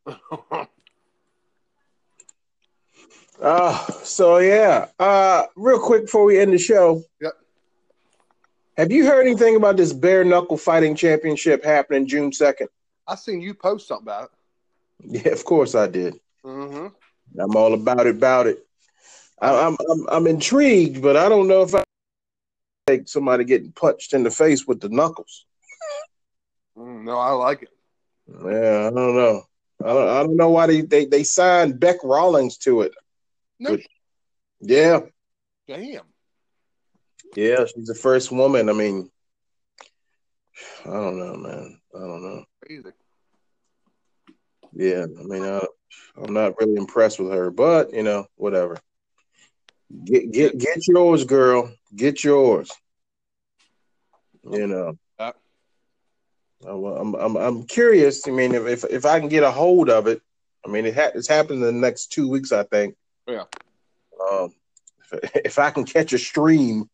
C: Uh, so, yeah. Uh, real quick before we end the show.
A: Yep.
C: Have you heard anything about this bare knuckle fighting championship happening June second?
A: I seen you post something about
C: it. Yeah, of course I did.
A: Mm-hmm.
C: I'm all about it, about it. I, I'm, I'm I'm intrigued, but I don't know if I take somebody getting punched in the face with the knuckles.
A: Mm, no, I like it.
C: Yeah, I don't know. I don't, I don't know why they, they, they signed Beck Rawlings to it.
A: No.
C: But, yeah.
A: Damn.
C: Yeah, she's the first woman. I mean, I don't know, man. I don't know.
A: Crazy.
C: Yeah, I mean, I, I'm not really impressed with her, but you know, whatever. Get get get yours, girl. Get yours. You know.
A: Uh,
C: I'm I'm I'm curious. I mean, if if, if I can get a hold of it, I mean, it ha- it's happening in the next two weeks, I think.
A: Yeah.
C: Um, if, if I can catch a stream.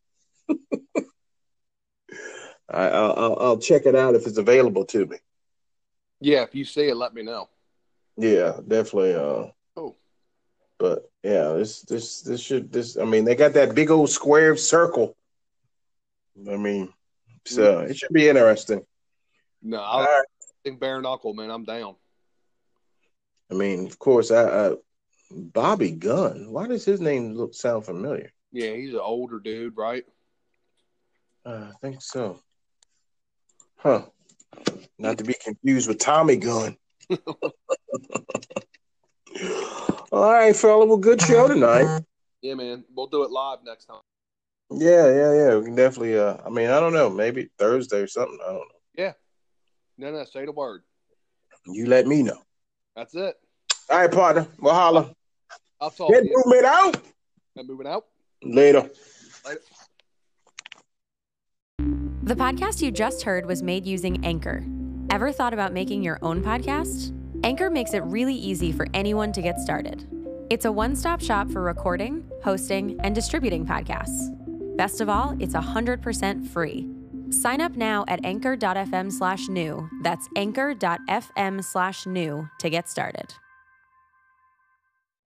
C: I, I'll, I'll check it out if it's available to me.
A: Yeah, if you see it, let me know.
C: Yeah, definitely. Uh,
A: oh,
C: but yeah, this this this should this. I mean, they got that big old square circle. I mean, so mm-hmm. It should be interesting.
A: No, I right. think bare knuckle, man. I'm down.
C: I mean, of course, I, I Bobby Gunn. Why does his name look sound familiar?
A: Yeah, he's an older dude, right?
C: Uh, I think so. Huh. Not to be confused with Tommy Gunn. All right, fella. Well, good show tonight.
A: Yeah, man. We'll do it live next time.
C: Yeah, yeah, yeah. We can definitely. Uh, I mean, I don't know. Maybe Thursday or something. I don't know.
A: Yeah. No, no, say the word.
C: You let me know.
A: That's it.
C: All right, partner. We'll holler.
A: I'll talk
C: Get
A: to you.
C: moving out.
A: I'm moving out.
C: Later.
A: Later.
F: The podcast you just heard was made using Anchor. Ever thought about making your own podcast? Anchor makes it really easy for anyone to get started. It's a one-stop shop for recording, hosting, and distributing podcasts. Best of all, it's one hundred percent free. Sign up now at anchor.fm slash new. That's anchor.fm slash new to get started.